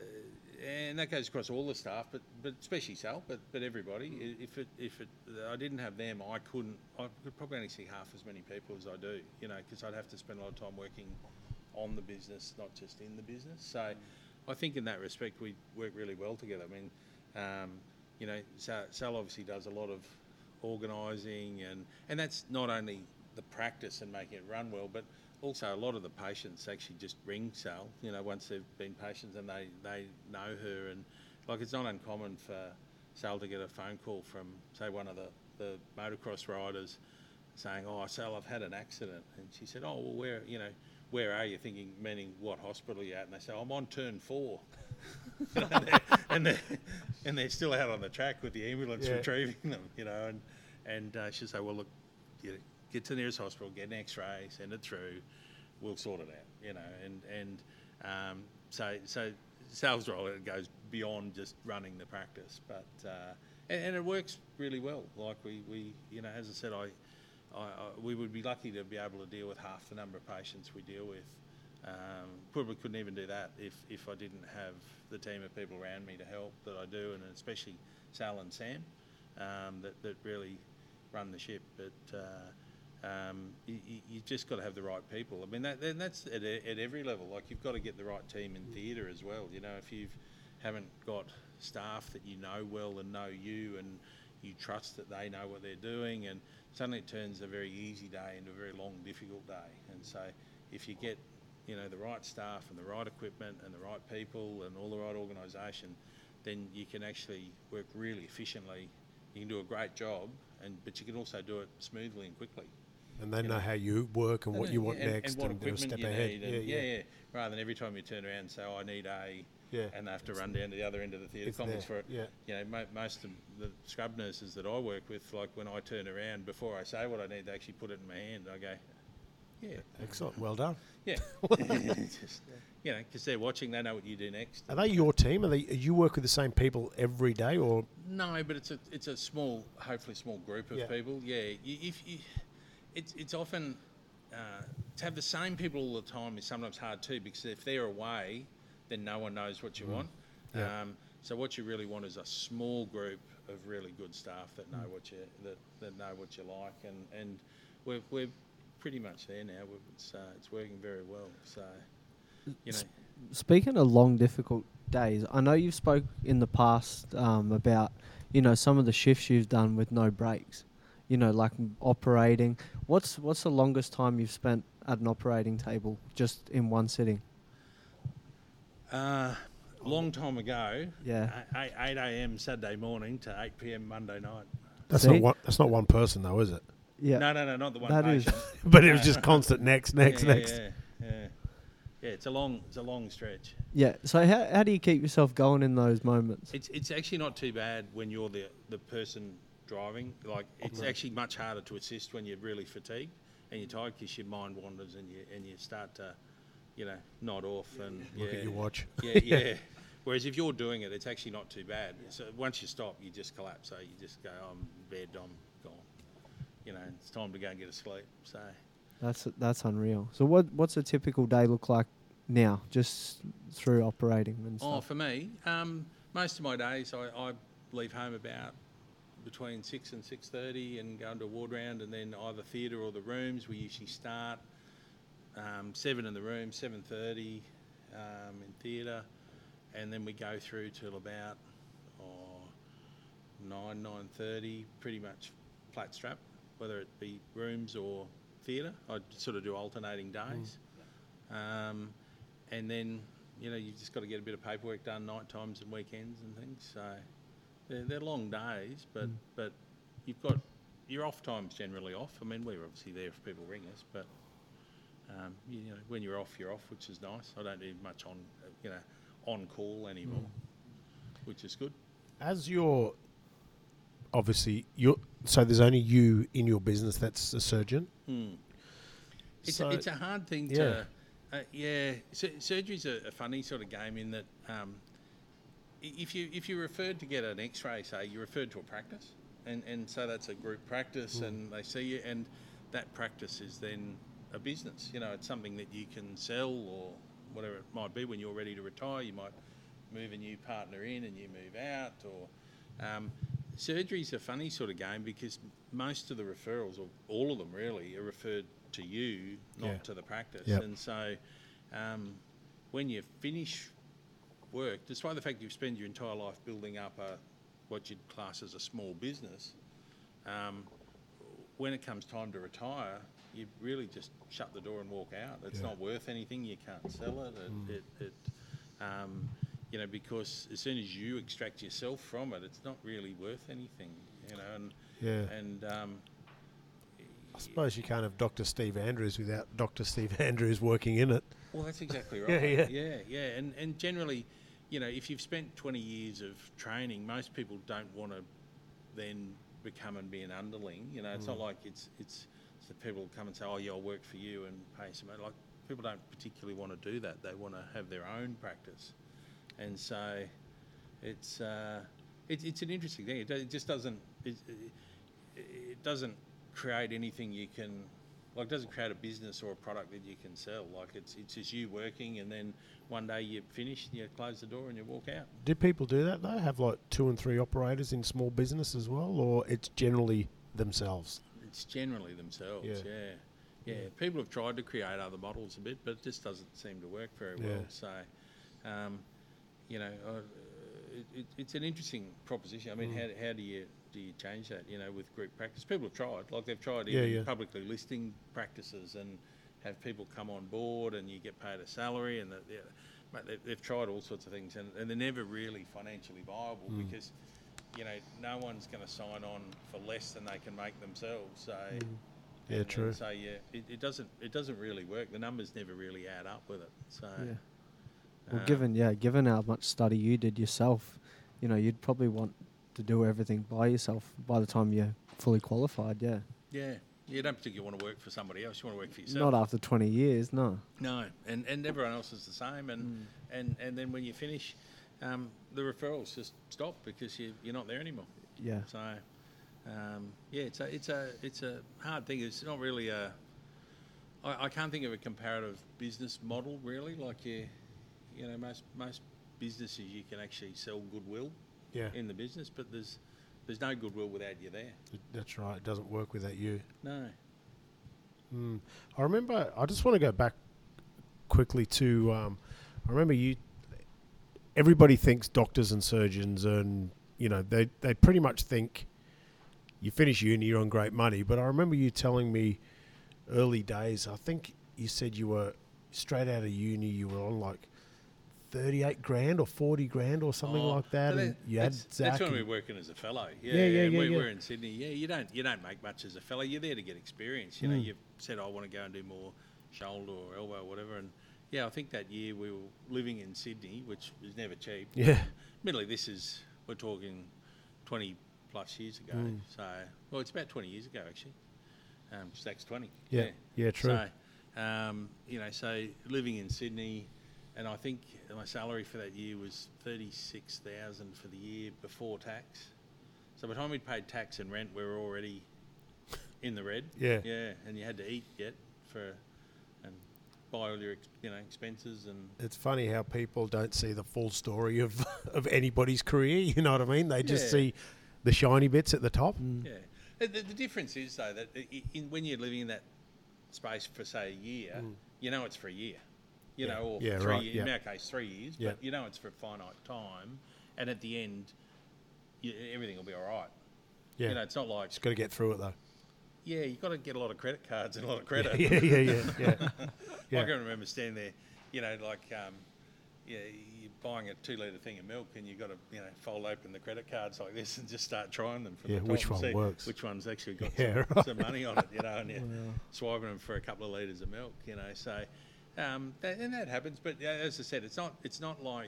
S3: and that goes across all the staff, but but especially Sal, but but everybody. I- If it if it I didn't have them, I couldn't. I could probably only see half as many people as I do, you know, because I'd have to spend a lot of time working on the business, not just in the business. So I think in that respect we work really well together. I mean, um, you know, Sal, Sal obviously does a lot of organising, and and that's not only the practice and making it run well, but also a lot of the patients actually just ring Sal, you know, once they've been patients and they, they know her. And like, it's not uncommon for Sal to get a phone call from, say, one of the, the motocross riders saying, "Oh, Sal, I've had an accident." And she said, "Oh, well, where, you know, where are you?" Thinking, meaning what hospital are you at? And they say, "I'm on turn four." You know, and, they're, and, they're, and they're still out on the track with the ambulance
S1: Yeah.
S3: retrieving them, you know. And, and uh, she'll say, "Well, look, you know, get to the nearest hospital, get an X-ray, send it through, we'll sort it out," you know. And and um, so so sales role, it goes beyond just running the practice, but uh, and, and it works really well. Like we, we you know, as I said, I, I, I we would be lucky to be able to deal with half the number of patients we deal with. Um, probably couldn't even do that if, if I didn't have the team of people around me to help that I do, and especially Sal and Sam, um, that, that really run the ship. But uh, um, you, you just got to have the right people. I mean, that, and that's at, at every level. Like, you've got to get the right team in theatre as well. You know, if you haven't got staff that you know well and know you, and you trust that they know what they're doing, and suddenly it turns a very easy day into a very long, difficult day. And so if you get, you know, the right staff and the right equipment and the right people and all the right organisation, then you can actually work really efficiently. You can do a great job, and but you can also do it smoothly and quickly.
S1: And they
S3: You
S1: know
S3: know.
S1: how you work and what
S3: And,
S1: you
S3: uh,
S1: want
S3: and,
S1: next,
S3: and what
S1: and do a
S3: equipment
S1: step
S3: you
S1: ahead.
S3: need. And
S1: yeah,
S3: yeah,
S1: yeah,
S3: yeah. Rather than every time you turn around and say, "Oh, I need a,"
S1: yeah.
S3: and they have to run down to the other end of the theatre
S1: It's
S3: complex
S1: there,
S3: for it.
S1: yeah.
S3: You know, mo- most of the scrub nurses that I work with, like when I turn around, before I say what I need, they actually put it in my hand. I go, "Yeah,
S1: Excellent. Well done.
S3: yeah," Just, you know, because they're watching, they know what you do next.
S1: Are they your team? Are they? You work with the same people every day, or
S3: No, but it's a it's a small, hopefully small group of
S1: Yeah.
S3: people. Yeah, you, if you, it's it's often uh, to have the same people all the time is sometimes hard too, because if they're away, then no one knows what you want.
S1: Yeah.
S3: Um, so what you really want is a small group of really good staff that know what you that, that know what you like, and and we're we're pretty much there now. We've- It's uh, it's working very well. So, you know,
S2: S- Speaking of long, difficult days, I know you've spoke in the past um, about, you know, some of the shifts you've done with no breaks. You know, like m- operating. What's what's the longest time you've spent at an operating table just in one sitting?
S3: uh, long time ago,
S2: Yeah.
S3: eight eight a.m. Saturday morning to eight p.m. Monday night.
S1: That's
S2: See?
S1: not one. That's not one person though, is it?
S2: Yeah.
S3: No, no, no, not the one
S2: That is-
S3: patient.
S1: But it was
S3: No.
S1: just constant next, next,
S3: yeah,
S1: next.
S3: Yeah, yeah, yeah. Yeah, it's a long, it's a long stretch.
S2: Yeah. So how how do you keep yourself going in those moments?
S3: It's it's actually not too bad when you're the the person driving. Like it's
S1: Okay.
S3: actually much harder to assist when you're really fatigued and you're tired because your mind wanders and you and you start to, you know, nod off and
S1: Look
S3: yeah,
S1: at your watch.
S3: yeah, yeah. Whereas if you're doing it, it's actually not too bad. So once you stop, you just collapse. So you just go, I'm in bed, I'm gone. You know, it's time to go and get a sleep. So.
S2: That's that's unreal. So what what's a typical day look like now, just through operating and
S3: Oh,
S2: stuff?
S3: for me, um, most of my days I, I leave home about between six and six thirty and go into a ward round, and then either theatre or the rooms. We usually start um, seven in the room, seven thirty um, in theatre, and then we go through till about oh, nine nine thirty, pretty much flat strap, whether it be rooms or theatre. I sort of do alternating days. Um, and then, you know, you've just got to get a bit of paperwork done night times and weekends and things. So they're, they're long days, but
S2: Mm.
S3: but you've got your off time's generally off. I mean, we're obviously there if people ring us, but um, you know, when you're off, you're off, which is nice. I don't do much on, uh, you know, on call anymore, which is good.
S1: As you're obviously you're so there's only you in your business that's a surgeon.
S3: Hmm. It's,
S1: So-
S3: a, it's a hard thing
S1: Yeah.
S3: to, uh, yeah. Su- surgery's a, a funny sort of game in that um, i- if you if you're referred to get an X-ray, say you're referred to a practice, and, and so that's a group practice, and they see you, and that practice is then a business. You know, it's something that you can sell or whatever it might be. When you're ready to retire, you might move a new partner in and you move out, or um, surgery's a funny sort of game because most of the referrals, or all of them really, are referred to you, not
S1: Yeah.
S3: to the practice.
S1: Yep.
S3: And so um, when you finish work, despite the fact you've spent your entire life building up a what you'd class as a small business, um, when it comes time to retire, you really just shut the door and walk out. It's
S1: Yeah.
S3: not worth anything. You can't sell it. It,
S1: Mm.
S3: it, it um, you know, because as soon as you extract yourself from it, it's not really worth anything. You know, and
S1: Yeah.
S3: and um,
S1: I suppose you can't have Doctor Steve Andrews without Doctor Steve Andrews working in it.
S3: well, that's exactly right.
S1: Yeah, yeah.
S3: yeah, yeah. And and generally, you know, if you've spent twenty years of training, most people don't want to then become and be an underling. You know, it's not
S1: Mm.
S3: like it's it's so people come and say, oh yeah, I'll work for you and pay some money. Like people don't particularly want to do that. They want to have their own practice, and so it's uh, it, it's an interesting thing. It, do- it just doesn't it, it, it doesn't create anything you can. Like, it doesn't create a business or a product that you can sell. Like, it's it's just you working, and then one day you finish, and you close the door, and you walk out.
S1: Do people do that though? Have like two and three operators in small business as well, or it's generally themselves?
S3: It's generally themselves,
S1: Yeah.
S3: yeah. yeah.
S1: Yeah.
S3: People have tried to create other models a bit, but it just doesn't seem to work very
S1: Yeah.
S3: well. So, um, you know, uh, it, it, it's an interesting proposition. I mean,
S1: Mm.
S3: how, how do you do you change that, you know, with group practice? People have tried. Like, they've tried
S1: Yeah,
S3: even
S1: yeah.
S3: publicly listing practices and have people come on board and you get paid a salary, and that, yeah, mate, they've, they've tried all sorts of things, and, and they're never really financially viable
S1: Mm.
S3: because, you know, no one's going to sign on for less than they can make themselves. So,
S1: Yeah,
S3: and-
S1: true.
S3: And so yeah, it, it doesn't it doesn't really work. The numbers never really add up with it. So
S2: Yeah. Well,
S3: um,
S2: given yeah, given how much study you did yourself, you know, you'd probably want to do everything by yourself by the time you're fully qualified. Yeah.
S3: yeah, you don't particularly want to work for somebody else. You want to work for yourself.
S2: Not after twenty years, no.
S3: No, and and everyone else is the same. And
S2: Mm.
S3: and, and then when you finish, um, the referrals just stop because you you're not there anymore.
S2: Yeah.
S3: So um, yeah, it's a it's a it's a hard thing. It's not really a. I, I can't think of a comparative business model really. Like you, you know, most most businesses you can actually sell goodwill
S1: Yeah,
S3: in the business, but there's there's no goodwill without you there.
S1: that's right. It doesn't work without you.
S3: No.
S1: Mm. I remember. I just want to go back quickly to. Um, I remember you. Everybody thinks doctors and surgeons, and you know they they pretty much think you finish uni, you're on great money. But I remember you telling me early days. I think you said you were straight out of uni. You were on like thirty-eight grand or forty grand or something
S3: Oh,
S1: like that,
S3: but
S1: and you had
S3: that's,
S1: Zach.
S3: that's when we
S1: and-
S3: were working as a fellow.
S1: Yeah,
S3: Yeah,
S1: yeah,
S3: yeah,
S1: yeah,
S3: we,
S1: yeah.
S3: We're in Sydney. Yeah, you don't you don't make much as a fellow. You're there to get experience. You know,
S1: Mm.
S3: you've said I want to go and do more shoulder or elbow or whatever. And yeah, I think that year we were living in Sydney, which was never cheap.
S1: yeah.
S3: Admittedly, this is we're talking twenty plus years ago.
S1: Mm.
S3: So well, it's about twenty years ago actually. Um, Zach's twenty.
S1: Yeah, yeah, true.
S3: So, um, you know, so living in Sydney, and I think my salary for that year was thirty-six thousand for the year before tax. So by the time we'd paid tax and rent, we were already in the red.
S1: Yeah.
S3: Yeah, and you had to eat yet for and buy all your ex- you know expenses and
S1: It's funny how people don't see the full story of of anybody's career. You know what I mean? They just
S3: Yeah.
S1: see the shiny bits at the top.
S2: Mm.
S3: yeah. The, the, the difference is though that i- i- in, when you're living in that space for say a year,
S1: Mm.
S3: you know it's for a year. You
S1: Yeah.
S3: know, or
S1: Yeah,
S3: three
S1: right,
S3: years,
S1: yeah.
S3: in our case, three years,
S1: Yeah.
S3: but you know it's for a finite time, and at the end, you, everything will be all right.
S1: Yeah,
S3: You know, it's not like,
S1: just got to get through it though.
S3: yeah, you've got to get a lot of credit cards and a lot of credit.
S1: Yeah, yeah, yeah, yeah. Yeah.
S3: I can remember standing there, you know, like, um, yeah, you're buying a two litre thing of milk and you've got to, you know, fold open the credit cards like this and just start trying them from
S1: Yeah,
S3: the top
S1: which
S3: and
S1: one
S3: see
S1: works.
S3: which one's actually got
S1: Yeah,
S3: some,
S1: right.
S3: some money on it, you know, and you're
S2: Wow.
S3: swiping them for a couple of litres of milk, you know, so, um, that, and that happens, but uh, as I said, it's not, it's not like,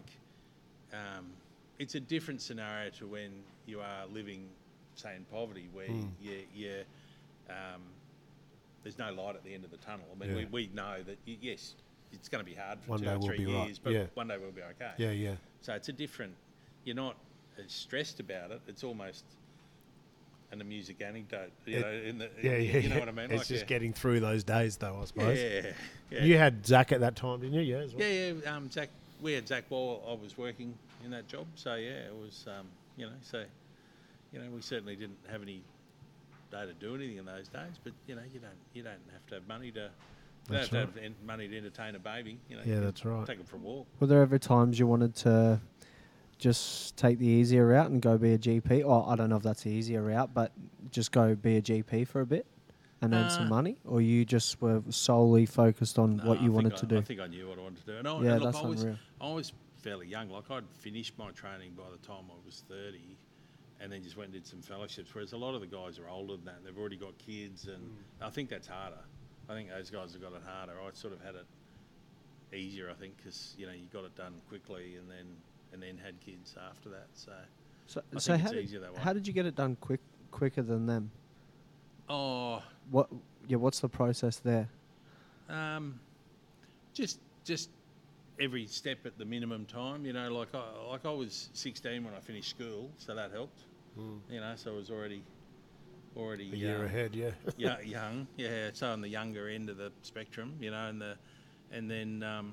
S3: um, it's a different scenario to when you are living, say, in poverty, where
S1: Mm.
S3: you, you, um, there's no light at the end of the tunnel. I mean,
S1: Yeah.
S3: we, we know that, y- yes, it's going to be hard for
S1: One
S3: two
S1: day
S3: or
S1: we'll
S3: three
S1: be right,
S3: years, but
S1: yeah.
S3: one day we'll be okay.
S1: Yeah, yeah.
S3: So it's a different, you're not as stressed about it. It's almost an amusing anecdote, you
S1: It-
S3: know, in the,
S1: Yeah,
S3: in-
S1: yeah,
S3: you know
S1: yeah.
S3: what I mean?
S1: It's
S3: Like,
S1: just
S3: yeah.
S1: getting through those days, though, I suppose.
S3: Yeah, yeah.
S1: You had Zach at that time, didn't you? Yeah, as well.
S3: Yeah, yeah. Um, Zach, we had Zach while I was working in that job. So yeah, it was, um, you know, so, you know, we certainly didn't have any day to do anything in those days. But you know, you don't, you don't have to have money to, you don't
S1: That's
S3: have to have en- money to entertain a baby. You know,
S1: Yeah,
S3: you can
S1: that's right.
S3: Take them for a walk.
S2: Were there ever times you wanted to just take the easier route and go be a G P? Or I don't know if that's the easier route, but just go be a G P for a bit and earn some
S3: Uh,
S2: money? Or you just were solely focused on
S3: No,
S2: what
S3: I
S2: you
S3: think
S2: wanted
S3: I,
S2: to do?
S3: I think I knew what I wanted to do. And I,
S2: Yeah,
S3: and look,
S2: that's
S3: I was,
S2: unreal.
S3: I was fairly young. Like I'd finished my training by the time I was thirty, and then just went and did some fellowships. Whereas a lot of the guys are older than that. They've already got kids, and I think that's harder. I think those guys have got it harder. I sort of had it easier, I think, because you know you got it done quickly, and then and then had kids after that. So,
S2: So,
S3: I
S2: so
S3: think
S2: how
S3: it's
S2: did,
S3: easier that way.
S2: how did you get it done quick quicker than them?
S3: oh,
S2: What yeah, what's the process there?
S3: Um, just just every step at the minimum time. You know, like I like I was sixteen when I finished school, so that helped.
S1: Mm.
S3: You know, so I was already already
S1: A year
S3: um,
S1: ahead, yeah.
S3: yeah, young. Yeah, so on the younger end of the spectrum. You know, and the and then um,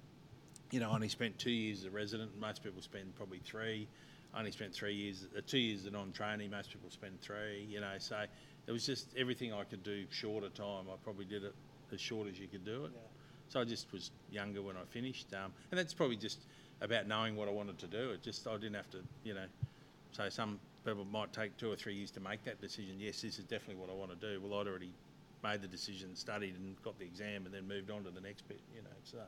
S3: you know, I only spent two years as a resident. Most people spend probably three. I only spent three years, uh, two years as a non-trainee. Most people spend three. You know, so it was just everything I could do shorter time. I probably did it as short as you could do it. So I just was younger when I finished, um, and that's probably just about knowing what I wanted to do. It just I didn't have to, you know, say some people might take two or three years to make that decision. Yes, this is definitely what I want to do. Well, I'd already made the decision, studied, and got the exam, and then moved on to the next bit. You know, so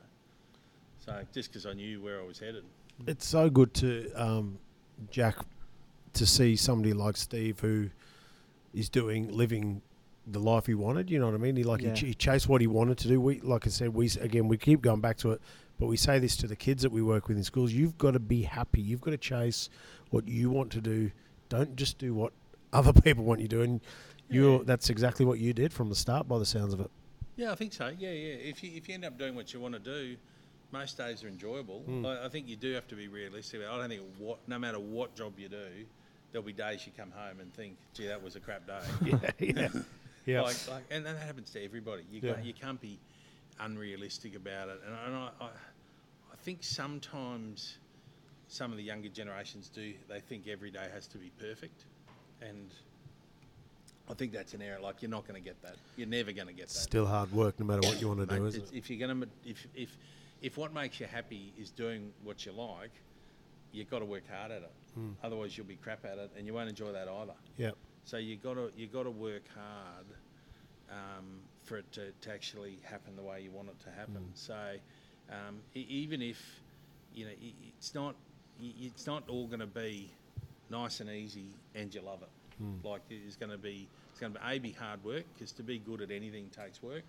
S3: so just because I knew where I was headed.
S1: It's so good to um, Jack to see somebody like Steve who is doing living the life he wanted. You know what I mean? He like
S2: Yeah.
S1: he, ch- he chased what he wanted to do. We like I said, we s- again we keep going back to it, but we say this to the kids that we work with in schools. You've got to be happy. You've got to chase what you want to do. Don't just do what other people want you to do. And you
S3: Yeah.
S1: that's exactly what you did from the start, by the sounds of it.
S3: Yeah, I think so. Yeah, yeah. If you if you end up doing what you want to do, most days are enjoyable.
S1: Mm.
S3: I, I think you do have to be realistic. I don't think what no matter what job you do, there'll be days you come home and think, "Gee, that was a crap day."
S1: Yeah, yeah, yeah.
S3: Like, like, and that happens to everybody. You
S1: Yeah.
S3: can't, you can't be unrealistic about it. And, I- and I, I, I think sometimes some of the younger generations do. They think every day has to be perfect, and I think that's an error. Like, you're not going to get that. You're never going to get that.
S1: Still hard work, no matter what you want to do,
S3: Mate,
S1: isn't
S3: it's-
S1: it?
S3: if you're going to, if if if what makes you happy is doing what you like, you've got to work hard at it.
S1: Mm.
S3: Otherwise, you'll be crap at it, and you won't enjoy that either.
S1: Yeah.
S3: So you got to you got to work hard um, for it to, to actually happen the way you want it to happen.
S1: Mm.
S3: So um, e- even if you know i- it's not i- it's not all going to be nice and easy, and you love it.
S1: Mm.
S3: Like, it's going to be it's going to be a be hard work, because to be good at anything takes work,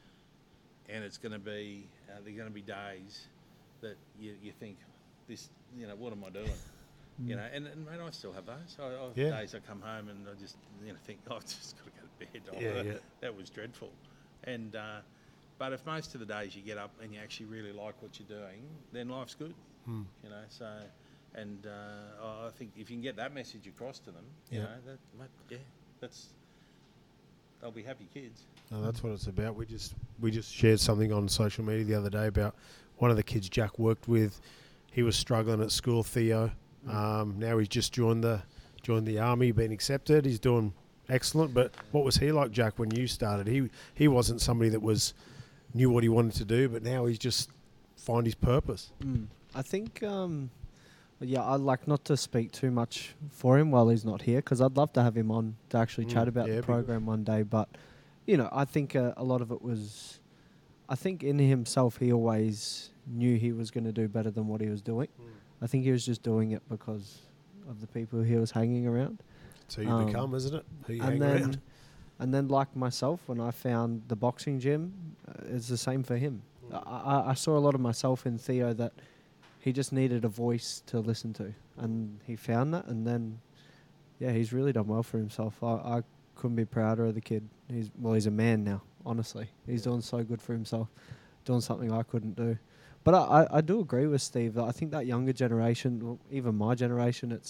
S3: and it's going to be uh, there's going to be days that you, you think, this, you know, what am I doing? You know, and, and mate, I still have those. I, I have
S1: Yeah.
S3: days I come home and I just, you know, think, oh, I've just got to go to bed. Oh,
S1: Yeah,
S3: that,
S1: yeah.
S3: that was dreadful. And uh, but if most of the days you get up and you actually really like what you're doing, then life's good.
S1: Mm.
S3: You know, so and uh, I think if you can get that message across to them, you
S1: Yeah.
S3: know, that mate, yeah, that's they'll be happy kids.
S1: No, that's what it's about. We just we just shared something on social media the other day about one of the kids Jack worked with. He was struggling at school, Theo. Um, now he's just joined the joined the army, been accepted. He's doing excellent. But what was he like, Jack, when you started? He he wasn't somebody that was knew what he wanted to do, but now he's just find his purpose.
S2: Mm. I think, um, yeah, I'd like not to speak too much for him while he's not here, because I'd love to have him on to actually
S1: Mm,
S2: chat about
S1: yeah,
S2: the
S1: it'd be good.
S2: program one day. But, you know, I think uh, a lot of it was, I think in himself he always knew he was going to do better than what he was doing. I think he was just doing it because of the people he was hanging around.
S1: So you
S2: Um,
S1: become, isn't it? Who you
S2: and
S1: hang
S2: then,
S1: around.
S2: and then, like myself, when I found the boxing gym, uh, it's the same for him. I, I, I saw a lot of myself in Theo, that he just needed a voice to listen to, and he found that. And then, yeah, he's really done well for himself. I, I couldn't be prouder of the kid. He's well, he's a man now. Honestly, he's doing so good for himself, doing something I couldn't do. But I, I, I do agree with Steve that I think that younger generation, well, even my generation, it's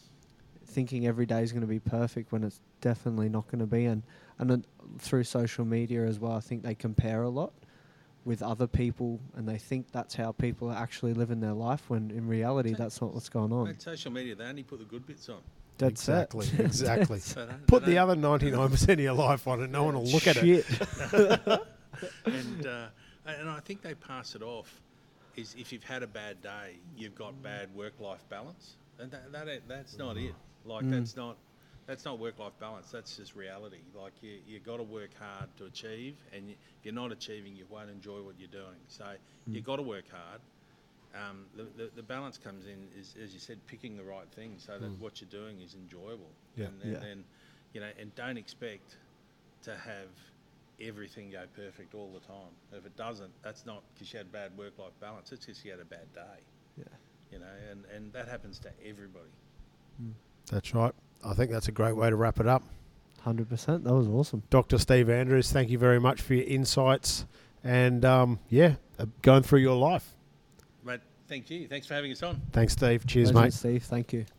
S2: thinking every day is going to be perfect when it's definitely not going to be. And and then through social media as well, I think they compare a lot with other people, and they think that's how people are actually living their life, when in reality
S3: So-
S2: that's not what's going on.
S3: Mate, social media, they only put the good bits on.
S2: That's
S1: exactly,
S2: it.
S1: exactly.
S3: So don't-
S1: Put
S3: they
S1: the
S3: don't-
S1: other ninety-nine percent of your life on it. No one will look at it.
S2: Shit.
S3: and uh, and I think they pass it off is if you've had a bad day, you've got bad work-life balance, and that, that ain't- that's not it. Like
S2: Mm.
S3: that's not that's not work-life balance. That's just reality. Like you you got to work hard to achieve, and you, if you're not achieving, you won't enjoy what you're doing. So you got to work hard. Um, the, the the balance comes in is, as you said, picking the right thing so that
S1: Mm.
S3: what you're doing is enjoyable.
S1: Yeah.
S3: And then,
S2: Yeah.
S3: then you know, and don't expect to have everything go perfect all the time. If it doesn't, that's not because you had bad work-life balance. It's because you had a bad day.
S2: Yeah.
S3: You know, and, and that happens to everybody.
S1: That's right. I think that's a great way to wrap it up.
S2: one hundred percent. That was awesome.
S1: Doctor Steve Andrews, thank you very much for your insights and, um, yeah, uh, going through your life.
S3: But thank you. Thanks for having us on.
S1: Thanks, Steve. Cheers,
S2: Pleasure,
S1: mate.
S2: Steve. Thank you.